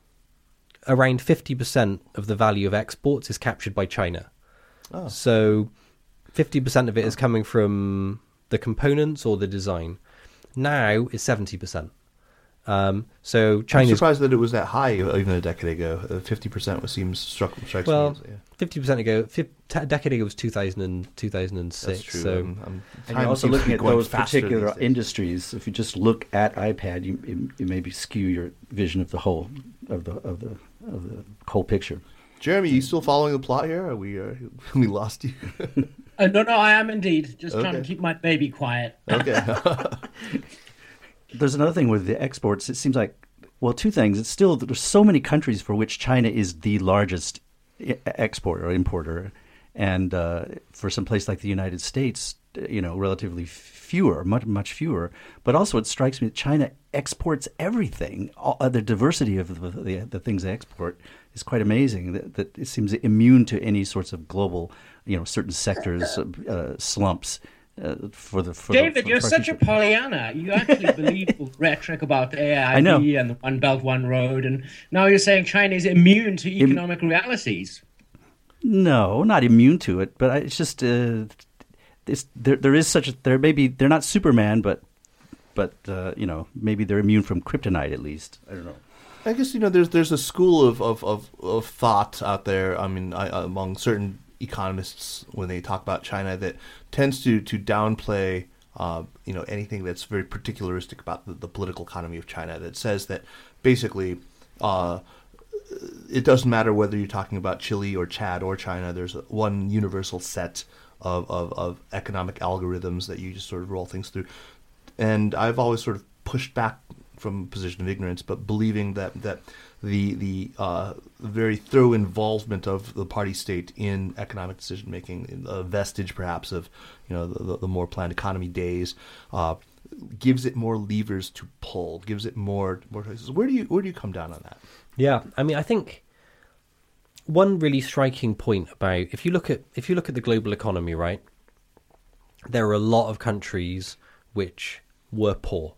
around fifty percent of the value of exports is captured by China. Oh. So fifty percent of it is coming from the components or the design. Now it's seventy percent. Um, so China's... I'm surprised that it was that high even a decade ago. Uh, fifty percent was, seems struck, strikes well, me. Well, yeah. fifty percent ago, a decade ago was two thousand and, two thousand six. That's true. So, I'm, I'm, and you're also looking at those particular these industries. If you just look at iPad, you, you, you maybe skew your vision of the whole of the of the of the whole picture. Jeremy, you still following the plot here? Are we uh, we lost you? uh, no, no, I am indeed. Just okay. trying to keep my baby quiet. Okay. There's another thing with the exports. It seems like, well, two things. It's still, there's so many countries for which China is the largest I- exporter or importer. And uh, for some place like the United States, you know, relatively fewer, much, much fewer. But also it strikes me that China exports everything. All, uh, the diversity of the, the, the things they export is quite amazing. That, that it seems immune to any sorts of global, you know, certain sectors, uh, slumps. Uh, for the for David, the, for you're for such a Pollyanna. You actually believe the rhetoric about A I B and the One Belt, One Road, and now you're saying China is immune to economic Im- realities. No, not immune to it, but I, it's just uh, it's, there. There is such a there. Maybe they're not Superman, but but uh, you know, maybe they're immune from kryptonite at least. I don't know. I guess you know there's there's a school of of, of, of thought out there. I mean, I, among certain economists when they talk about China that tends to to downplay uh, you know anything that's very particularistic about the, the political economy of China. That says that basically uh, it doesn't matter whether you're talking about Chile or Chad or China. There's one universal set of, of, of economic algorithms that you just sort of roll things through. And I've always sort of pushed back from a position of ignorance, but believing that that the the uh, very thorough involvement of the party state in economic decision making, a vestige perhaps of you know the, the more planned economy days, uh, gives it more levers to pull, gives it more more choices. Where do you where do you come down on that? Yeah, I mean, I think one really striking point about if you look at if you look at the global economy, right, there are a lot of countries which were poor.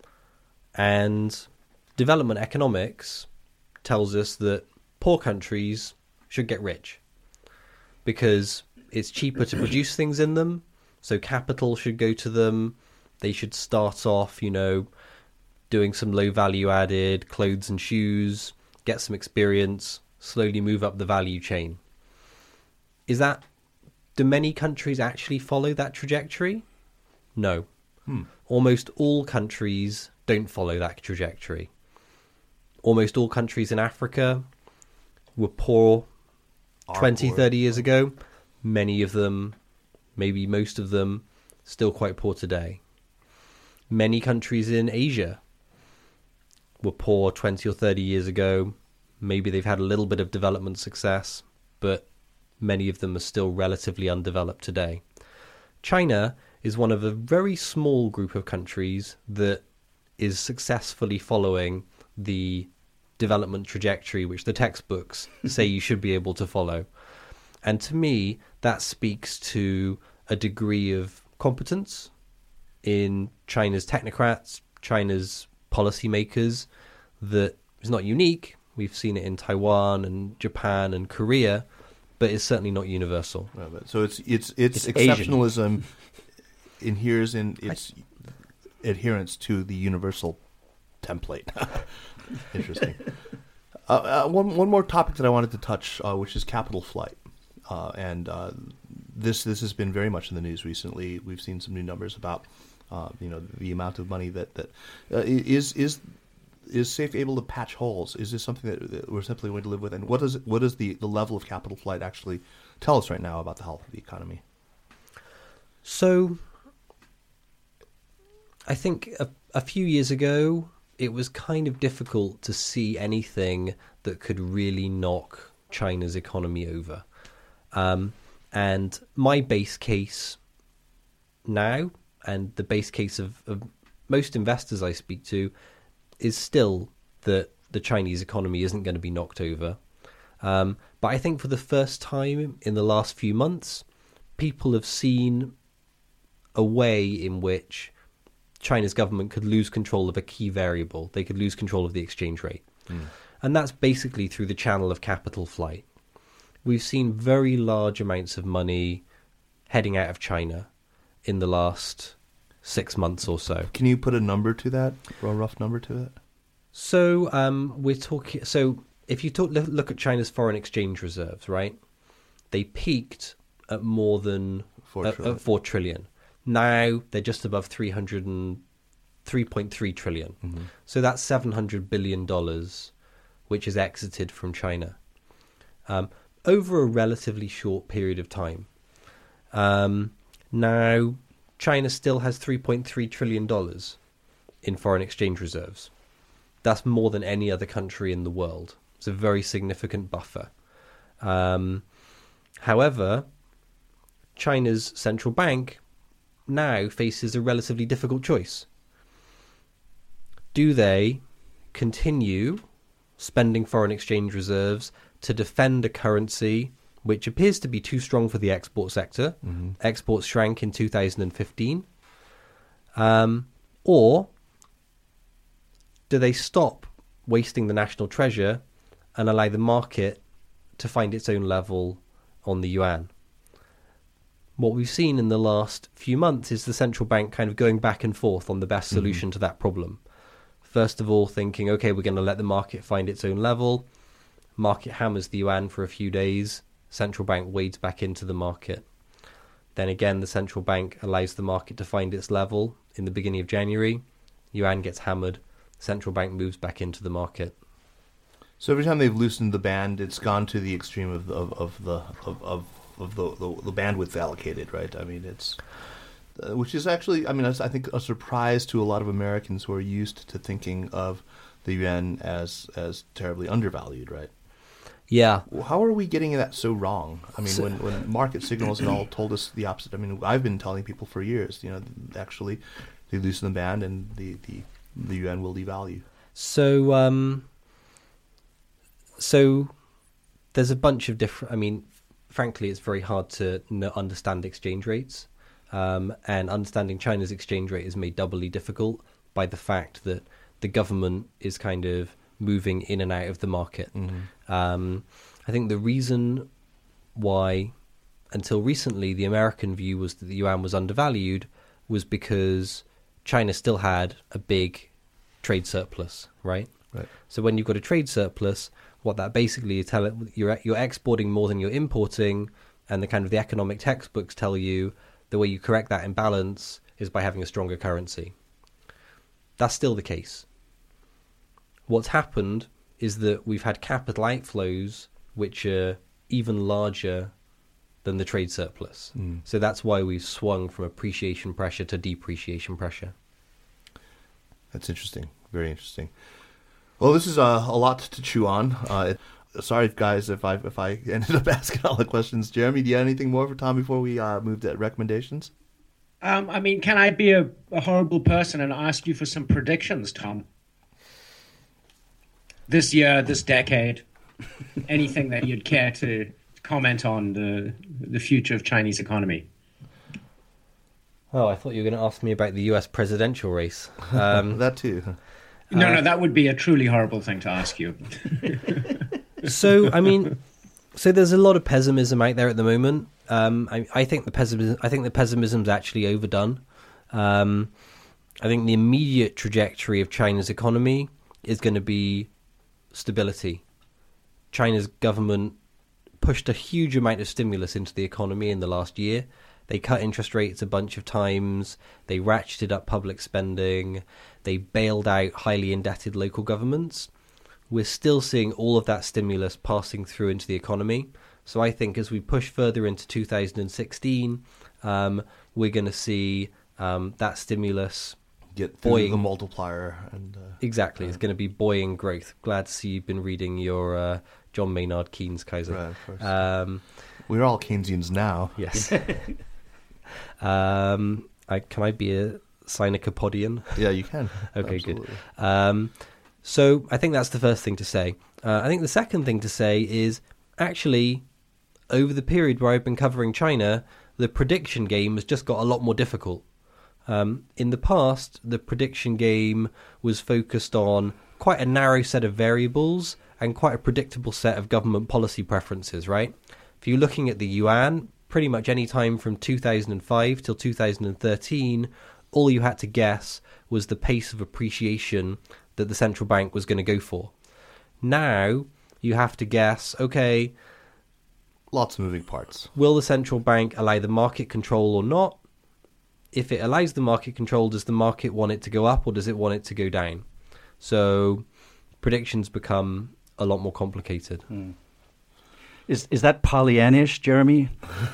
And development economics tells us that poor countries should get rich because it's cheaper to produce things in them. So capital should go to them. They should start off, you know, doing some low value added clothes and shoes, get some experience, slowly move up the value chain. Is that, do many countries actually follow that trajectory? No. Hmm. Almost all countries don't follow that trajectory. Almost all countries in Africa were poor twenty, poor. thirty years ago. Many of them, maybe most of them, still quite poor today. Many countries in Asia were poor twenty or thirty years ago. Maybe they've had a little bit of development success, but many of them are still relatively undeveloped today. China is one of a very small group of countries that is successfully following the development trajectory which the textbooks say you should be able to follow. And to me, that speaks to a degree of competence in China's technocrats, China's policymakers, that is not unique. We've seen it in Taiwan and Japan and Korea, but it's certainly not universal. Well, but- so it's it's it's, It's exceptionalism inheres in its adherence to the universal template. Interesting. Uh, uh, one one more topic that I wanted to touch, uh, which is capital flight, uh, and uh, this this has been very much in the news recently. We've seen some new numbers about uh, you know the amount of money that that uh, is is is SAFE able to patch holes. Is this something that, that we're simply going to live with? And what does what does the, the level of capital flight actually tell us right now about the health of the economy? So, I think a, a few years ago, it was kind of difficult to see anything that could really knock China's economy over. Um, and my base case now, and the base case of, of most investors I speak to, is still that the Chinese economy isn't going to be knocked over. Um, but I think for the first time in the last few months, people have seen a way in which China's government could lose control of a key variable. They could lose control of the exchange rate. Mm. And that's basically through the channel of capital flight. We've seen very large amounts of money heading out of China in the last six months or so. Can you put a number to that, or a rough number to it? So um, we're talking. So if you talk, look at China's foreign exchange reserves, right? They peaked at more than Four uh, trillion. At four trillion. Now they're just above three hundred and three point three trillion. Mm-hmm. So that's seven hundred billion dollars, which is exited from China um, over a relatively short period of time. Um, now, China still has three point three trillion dollars in foreign exchange reserves. That's more than any other country in the world. It's a very significant buffer. Um, however, China's central bank now faces a relatively difficult choice. Do they continue spending foreign exchange reserves to defend a currency which appears to be too strong for the export sector? Mm-hmm. Exports shrank in two thousand fifteen. Um, or do they stop wasting the national treasure and allow the market to find its own level on the yuan? What we've seen in the last few months is the central bank kind of going back and forth on the best solution mm-hmm. to that problem. First of all, thinking, okay, we're going to let the market find its own level. Market hammers the yuan for a few days. Central bank wades back into the market. Then again, the central bank allows the market to find its level in the beginning of January. Yuan gets hammered. Central bank moves back into the market. So every time they've loosened the band, it's gone to the extreme of the, of, of the of, of of the, the the bandwidth allocated, right? I mean, it's uh, which is actually, I mean, I think a surprise to a lot of Americans who are used to thinking of the yuan as as terribly undervalued, right? Yeah. How are we getting that so wrong? I mean, So- when, when market signals and all told us the opposite. I mean, I've been telling people for years, you know, actually they loosen the band and the, the, the yuan will devalue. So, um, so there's a bunch of different. I mean, frankly, it's very hard to n- understand exchange rates, um, and understanding China's exchange rate is made doubly difficult by the fact that the government is kind of moving in and out of the market. Mm-hmm. Um, I think the reason why, until recently, the American view was that the yuan was undervalued was because China still had a big trade surplus, right? Right. So when you've got a trade surplus, what that basically is telling you're you're exporting more than you're importing, and the kind of the economic textbooks tell you the way you correct that imbalance is by having a stronger currency. That's still the case. What's happened is that we've had capital outflows which are even larger than the trade surplus. Mm. So that's why we've swung from appreciation pressure to depreciation pressure. That's interesting. Very interesting. Well, this is uh, a lot to chew on. Uh, sorry, guys, if I if I ended up asking all the questions. Jeremy, do you have anything more for Tom before we uh, move to recommendations? Um, I mean, can I be a, a horrible person and ask you for some predictions, Tom? This year, this decade, anything that you'd care to comment on the the future of Chinese economy? Oh, I thought you were going to ask me about the U S presidential race. Um, that too. No, uh, no, that would be a truly horrible thing to ask you. So, I mean, so there's a lot of pessimism out there at the moment. Um, I, I think the pessimism, I think the pessimism's actually overdone. Um, I think the immediate trajectory of China's economy is going to be stability. China's government pushed a huge amount of stimulus into the economy in the last year. They cut interest rates a bunch of times. They ratcheted up public spending. They bailed out highly indebted local governments. We're still seeing all of that stimulus passing through into the economy. So I think as we push further into two thousand sixteen, um, we're going to see um, that stimulus get through buoying the multiplier. and uh, Exactly. Uh, it's going to be buoying growth. Glad to see you've been reading your uh, John Maynard Keynes, Kaiser. Right, of course. Um, We're all Keynesians now. Yes. um, I, can I be a Synecopodian? Yeah, you can. Okay, Absolutely. good. Um, so I think that's the first thing to say. Uh, I think the second thing to say is actually, over the period where I've been covering China, the prediction game has just got a lot more difficult. Um, in the past, the prediction game was focused on quite a narrow set of variables and quite a predictable set of government policy preferences, right? If you're looking at the yuan, pretty much any time from two thousand five till two thousand thirteen, all you had to guess was the pace of appreciation that the central bank was going to go for. Now, you have to guess, okay, lots of moving parts. Will the central bank allow the market control or not? If it allows the market control, does the market want it to go up or does it want it to go down? So predictions become a lot more complicated. Hmm. Is is that Pollyannish, Jeremy?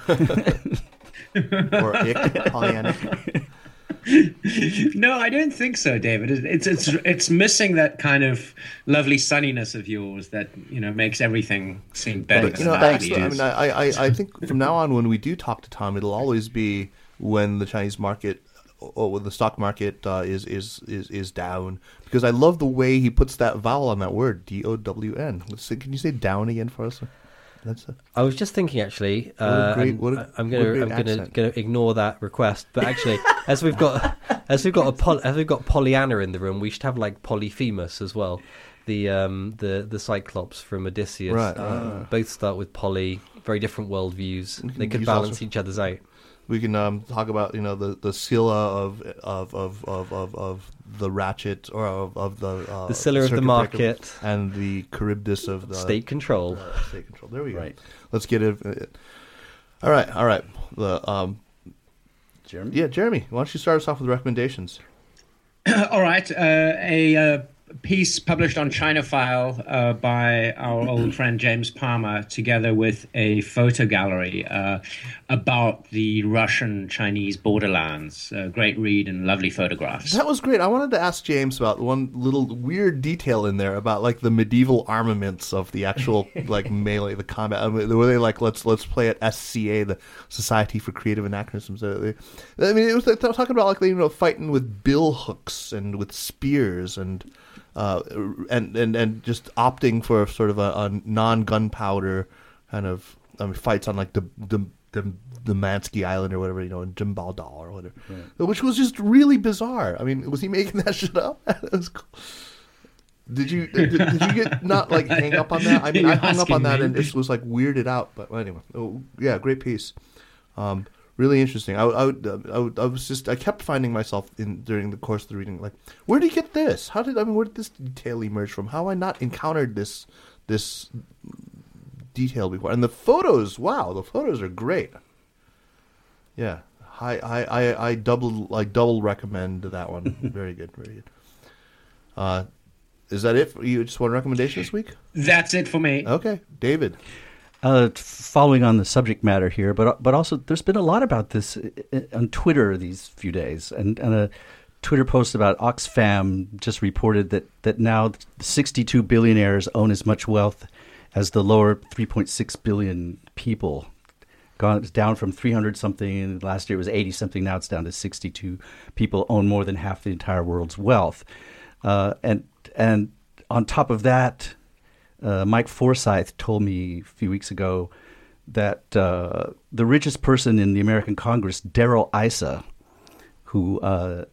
Or ick, Pollyannish? No, I don't think so, David. It's it's it's missing that kind of lovely sunniness of yours that, you know, makes everything seem better. But, you know, than I, I mean, I, I, I think from now on, when we do talk to Tom, it'll always be when the Chinese market or when the stock market uh, is, is is is down, because I love the way he puts that vowel on that word, D O W N. Can you say down again for us? That's a, I was just thinking, actually, uh, great, what a, I'm going to I'm going to ignore that request. But actually, as we've got as we've got a Pol, as we've got Pollyanna in the room, we should have like Polyphemus as well, the um the the Cyclops from Odysseus. Right, uh, right. Both start with poly, very different worldviews. They could balance also, each other's out. We can um, talk about, you know, the, the Scylla of of, of, of, of of the ratchet, or of, of the uh, the Scylla of the market, and the Charybdis of the state control. Uh, state control. There we go. Right. Let's get it. All right, all right. The um, Jeremy. Yeah, Jeremy. Why don't you start us off with recommendations? All right, uh, a uh, piece published on China File uh, by our old friend James Palmer, together with a photo gallery uh, about the Russian-Chinese borderlands. Uh, great read and lovely photographs. That was great. I wanted to ask James about one little weird detail in there about like the medieval armaments of the actual like melee, the combat. I mean, were they like let's let's play at S C A, the Society for Creative Anachronisms? I mean, it was they were talking about like you know fighting with bill hooks and with spears and. Uh, and, and and just opting for sort of a, a non-gunpowder kind of I mean, fights on like the the the, the Mansky Island or whatever, you know, in Jimbaldal or whatever, right. Which was just really bizarre. I mean, was he making that shit up? That was cool. Did you did, did you get not like hang up on that? I mean, I hung up on that and it was like weirded out. But anyway, oh, yeah, great piece. Um, Really interesting. I, I, I, I was just I kept finding myself in during the course of the reading like, where did he get this? How did I mean where did this detail emerge from? How have I not encountered this this detail before? And the photos, wow, the photos are great. Yeah, I I, I, I double I double recommend that one. Very good, very good. Uh, is that it? For you just one recommendation this week? That's it for me. Okay, David. Uh, following on the subject matter here, but but also there's been a lot about this on Twitter these few days, and, and a Twitter post about Oxfam just reported that, that now sixty-two billionaires own as much wealth as the lower three point six billion people. Gone down from three hundred something last year, it was eighty something. Now it's down to sixty-two people own more than half the entire world's wealth, uh, and and on top of that. Uh, Mike Forsyth told me a few weeks ago that uh, the richest person in the American Congress, Darrell Issa, who uh,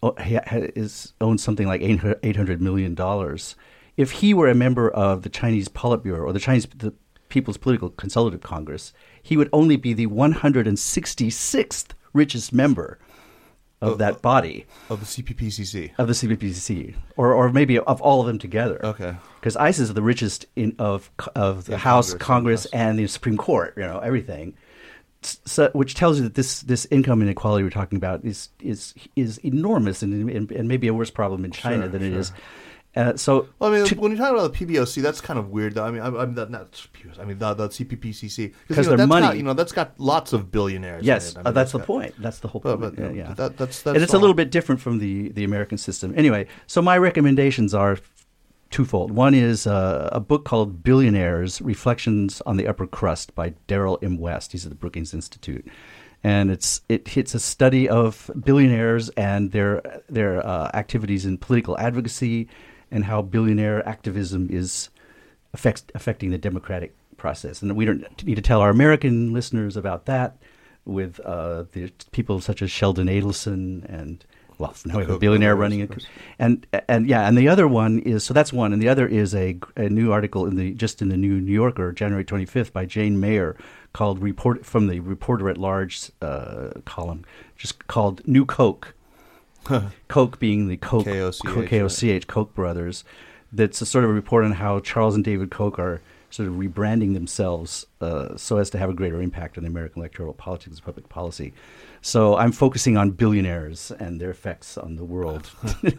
is owns something like eight hundred million dollars, if he were a member of the Chinese Politburo or the Chinese the People's Political Consultative Congress, he would only be the one hundred sixty-sixth richest member of uh, that body. Of the C P P C C. Of the C P P C C. Or or maybe of all of them together. Okay. Because ICE is the richest in of of the yeah, House, Congress, Congress and the Supreme Court, you know, everything. So, which tells you that this, this income inequality we're talking about is is is enormous and, and, and maybe a worse problem in China sure, than sure. it is. Uh, so, well, I mean, to, when you're talking about the P B O C, that's kind of weird. Though. I mean, I, I mean, that, not I mean, the, the C P P C C because you know, their money, got, you know, that's got lots of billionaires. Yes, in it. I mean, uh, that's the got, point. That's the whole point. But, but, yeah, yeah. That, that's, that's and it's all. a little bit different from the the American system. Anyway, so my recommendations are twofold. One is uh, a book called Billionaires: Reflections on the Upper Crust by Darrell M. West. He's at the Brookings Institute. And it's it hits a study of billionaires and their their uh, activities in political advocacy and how billionaire activism is affects, affecting the democratic process. And we don't need to tell our American listeners about that with uh, the people such as Sheldon Adelson and, well, now we have a billionaire running it. And, and yeah, and the other one is, so that's one. And the other is a, a new article in the just in the New New Yorker, January twenty-fifth, by Jane Mayer, called Report from the Reporter at Large uh, column, just called New Coke. Koch being the Koch, K O C H, K O C H, Koch brothers. That's a sort of a report on how Charles and David Koch are sort of rebranding themselves uh, so as to have a greater impact on the American electoral politics and public policy. So I'm focusing on billionaires and their effects on the world.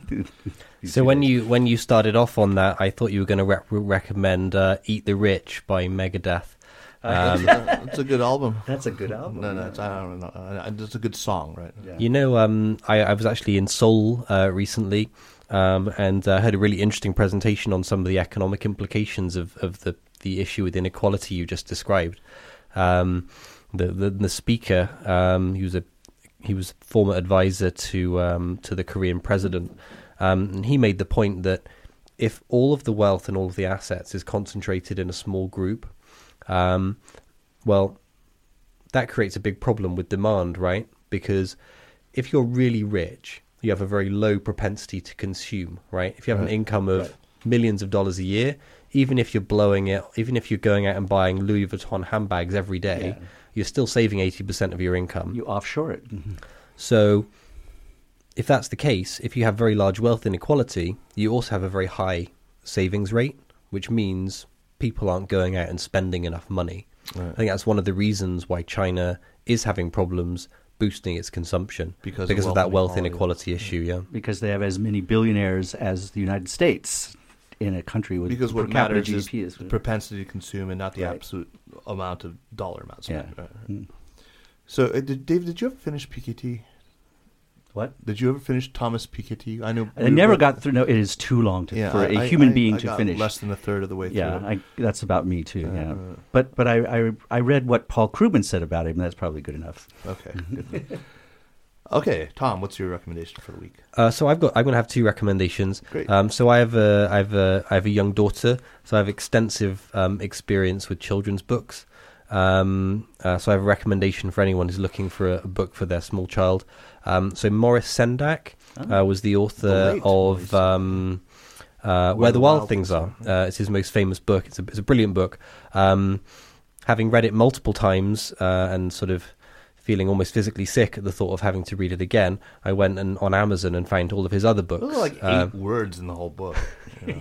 So when you when you started off on that, I thought you were going to re- recommend uh, "Eat the Rich" by Megadeth. Um, that's a good album. That's a good album. No, no, it's, I don't know. It's a good song, right? Yeah. You know, um, I, I was actually in Seoul uh, recently um, and uh, heard a really interesting presentation on some of the economic implications of, of the, the issue with inequality you just described. Um, the, the the speaker, um, he was a he was a former advisor to um, to the Korean president, um, and he made the point that if all of the wealth and all of the assets is concentrated in a small group, Um, well, that creates a big problem with demand, right? Because if you're really rich, you have a very low propensity to consume, right? If you have right. an income of right. millions of dollars a year, even if you're blowing it, even if you're going out and buying Louis Vuitton handbags every day, yeah. you're still saving eighty percent of your income. You offshore it. Mm-hmm. So if that's the case, if you have very large wealth inequality, you also have a very high savings rate, which means people aren't going out and spending enough money. Right. I think that's one of the reasons why China is having problems boosting its consumption because, because of, of that wealth inequality, inequality issue. Yeah, because they have as many billionaires as the United States in a country with because what matters is the propensity to consume and not the right. absolute amount of dollar amounts. Yeah. Right. Mm. So, uh, did, Dave, did you ever finish Piketty? What? Did you ever finish Thomas Piketty? I know. I never were, got through. No, it is too long to, yeah, for I, a human I, being I to got finish. Less than a third of the way yeah, through. Yeah, that's about me too. Uh, yeah, but but I, I I read what Paul Krugman said about him. And that's probably good enough. Okay. Good. Okay, Tom, what's your recommendation for the week? Uh, so I've got I'm going to have two recommendations. Great. Um, so I have a I have a I have a young daughter. So I have extensive um, experience with children's books. Um, uh, so I have a recommendation for anyone who's looking for a, a book for their small child. Um, so Morris Sendak oh. uh, was the author the of um, uh, Where, Where the Wild, Wild Things Are. Uh, it's his most famous book. It's a, it's a brilliant book. Um, having read it multiple times uh, and sort of feeling almost physically sick at the thought of having to read it again, I went and, on Amazon and found all of his other books. There are like eight uh, words in the whole book. Yeah.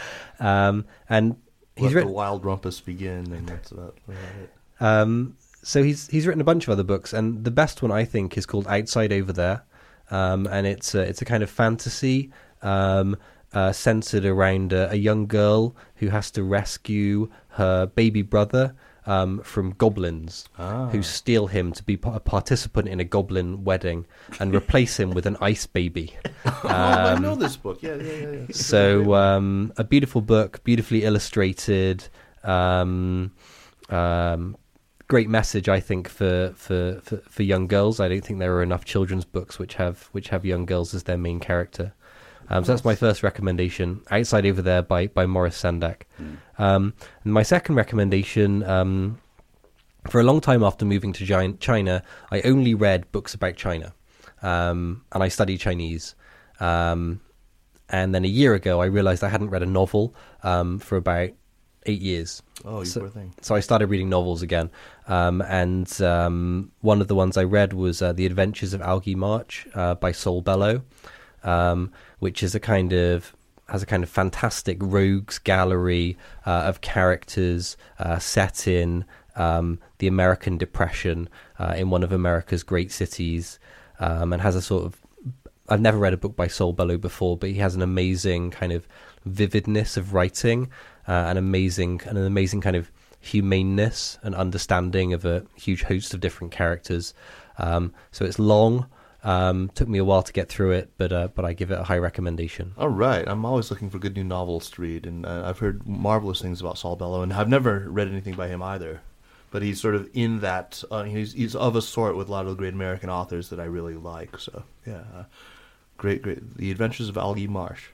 um, and he's Let written the Wild Rumpus Begin, and that's about, about it. Um, so he's he's written a bunch of other books, and the best one I think is called Outside Over There, um, and it's a, it's a kind of fantasy, um, uh, centered around a, a young girl who has to rescue her baby brother um, from goblins Ah. who steal him to be pa- a participant in a goblin wedding and replace him with an ice baby. oh, I know this book. Yeah, yeah, yeah. yeah. So um, a beautiful book, beautifully illustrated, um, um, great message, I think, for, for, for, for young girls. I don't think there are enough children's books which have which have young girls as their main character. Um, so that's my first recommendation. Outside Over There by, by Maurice Sendak. Mm. Um, and my second recommendation, um, for a long time after moving to China, I only read books about China. Um, and I studied Chinese. Um, and then a year ago, I realized I hadn't read a novel um, for about eight years. Oh, you so, poor thing. So I started reading novels again. Um, and um, one of the ones I read was uh, The Adventures of Algy March uh, by Saul Bellow. Um, which is a kind of has a kind of fantastic rogues gallery uh, of characters uh, set in um, the American Depression uh, in one of America's great cities, um, and has a sort of I've never read a book by Saul Bellow before, but he has an amazing kind of vividness of writing, uh, an amazing and an amazing kind of humaneness and understanding of a huge host of different characters. Um, so it's long. Um, took me a while to get through it, but uh, but I give it a high recommendation. All right. I'm always looking for good new novels to read, and uh, I've heard marvelous things about Saul Bellow, and I've never read anything by him either. But he's sort of in that, uh, he's, he's of a sort with a lot of the great American authors that I really like. So, yeah. Uh, great, great. The Adventures of Algy March.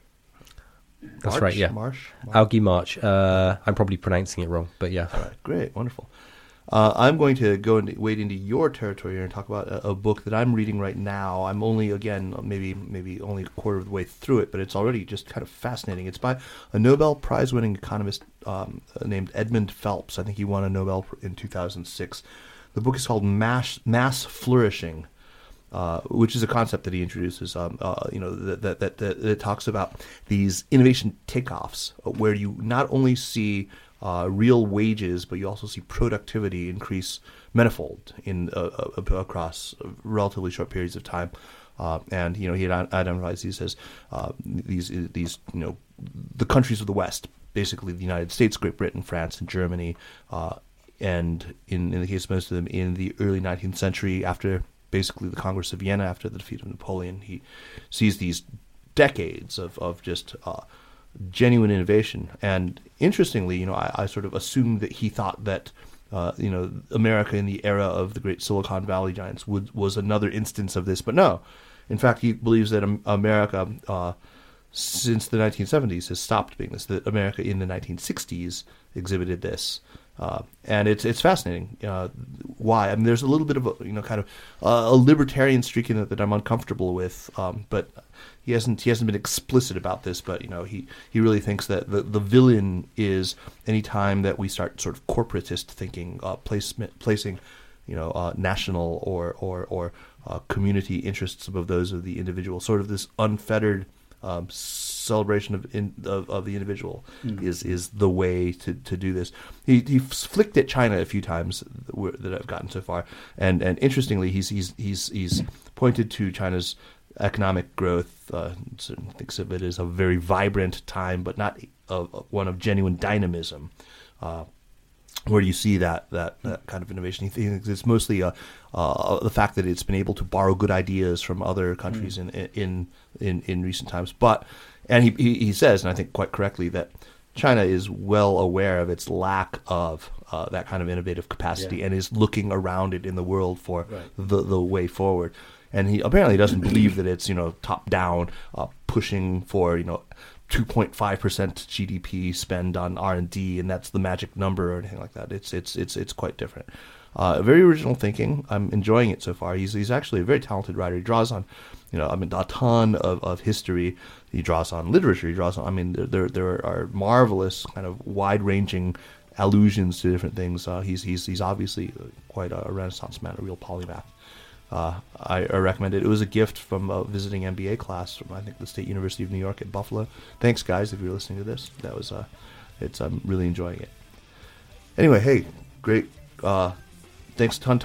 That's March? right, yeah. March? March? Algy March. Uh, I'm probably pronouncing it wrong, but yeah. All right. Great. Wonderful. Uh, I'm going to go and wade into your territory here and talk about a, a book that I'm reading right now. I'm only, again, maybe maybe only a quarter of the way through it, but it's already just kind of fascinating. It's by a Nobel Prize-winning economist um, named Edmund Phelps. I think he won a Nobel in two thousand six. The book is called Mass, Mass Flourishing, uh, which is a concept that he introduces. Um, uh, you know, that that, that that that talks about these innovation takeoffs, where you not only see Uh, real wages, but you also see productivity increase manifold in uh, uh, across relatively short periods of time. Uh, and you know, he identifies. He says uh, these these you know the countries of the West, basically the United States, Great Britain, France, and Germany, uh, and in in the case of most of them, in the early nineteenth century, after basically the Congress of Vienna, after the defeat of Napoleon, he sees these decades of of just uh, genuine innovation. And interestingly, you know, I, I sort of assumed that he thought that, uh, you know, America in the era of the great Silicon Valley giants would, was another instance of this. But no, in fact, he believes that America, uh, since the nineteen seventies, has stopped being this. That America in the nineteen sixties exhibited this. Uh, and it's it's fascinating. Uh, why? I mean, there's a little bit of a, you know, kind of uh, a libertarian streak in it that I'm uncomfortable with. Um, but he hasn't he hasn't been explicit about this. But you know, he, he really thinks that the, the villain is any time that we start sort of corporatist thinking, uh, placement, placing, you know, uh, national or or or uh, community interests above those of the individual. Sort of this unfettered Um, celebration of, in, of of the individual mm. is is the way to, to do this. He he flicked at China a few times that I've gotten so far, and and interestingly, he's he's he's he's pointed to China's economic growth. Uh, thinks of it as a very vibrant time, but not a, a, one of genuine dynamism. Uh, where you see that, that, that kind of innovation. He thinks it's mostly uh, uh, the fact that it's been able to borrow good ideas from other countries mm. in, in in in recent times. But and he, he he says, and I think quite correctly, that China is well aware of its lack of uh, that kind of innovative capacity yeah. and is looking around it in the world for right. the the way forward. And he apparently doesn't believe that it's, you know, top down, uh, pushing for, you know, two point five percent G D P spend on R and D, and that's the magic number or anything like that. It's it's it's it's quite different. Uh, very original thinking. I'm enjoying it so far. He's he's actually a very talented writer. He draws on, you know, I mean, a ton of, of history. He draws on literature. He draws on. I mean, there there, there are marvelous kind of wide ranging allusions to different things. Uh, he's he's he's obviously quite a Renaissance man, a real polymath. Uh, I, I recommend it. It was a gift from a visiting M B A class from, I think, the State University of New York at Buffalo. Thanks, guys, if you're listening to this. That was, uh, it's, I'm really enjoying it. Anyway, hey, great. Uh, thanks a ton, Tom.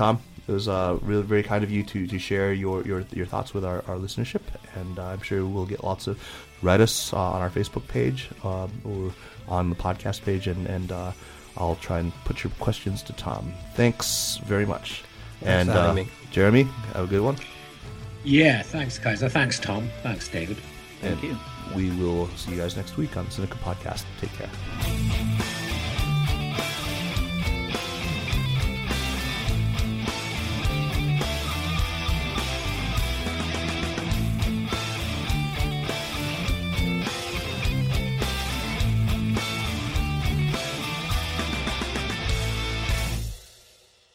It was uh, really very kind of you to, to share your, your, your thoughts with our, our listenership, and uh, I'm sure we'll get lots of write us uh, on our Facebook page uh, or on the podcast page, and, and uh, I'll try and put your questions to Tom. Thanks very much. Thanks and for having uh, me. Jeremy, have a good one. Yeah, thanks, Kaiser. Thanks, Tom. Thanks, David. Thank and you. We will see you guys next week on the Sinica Podcast. Take care.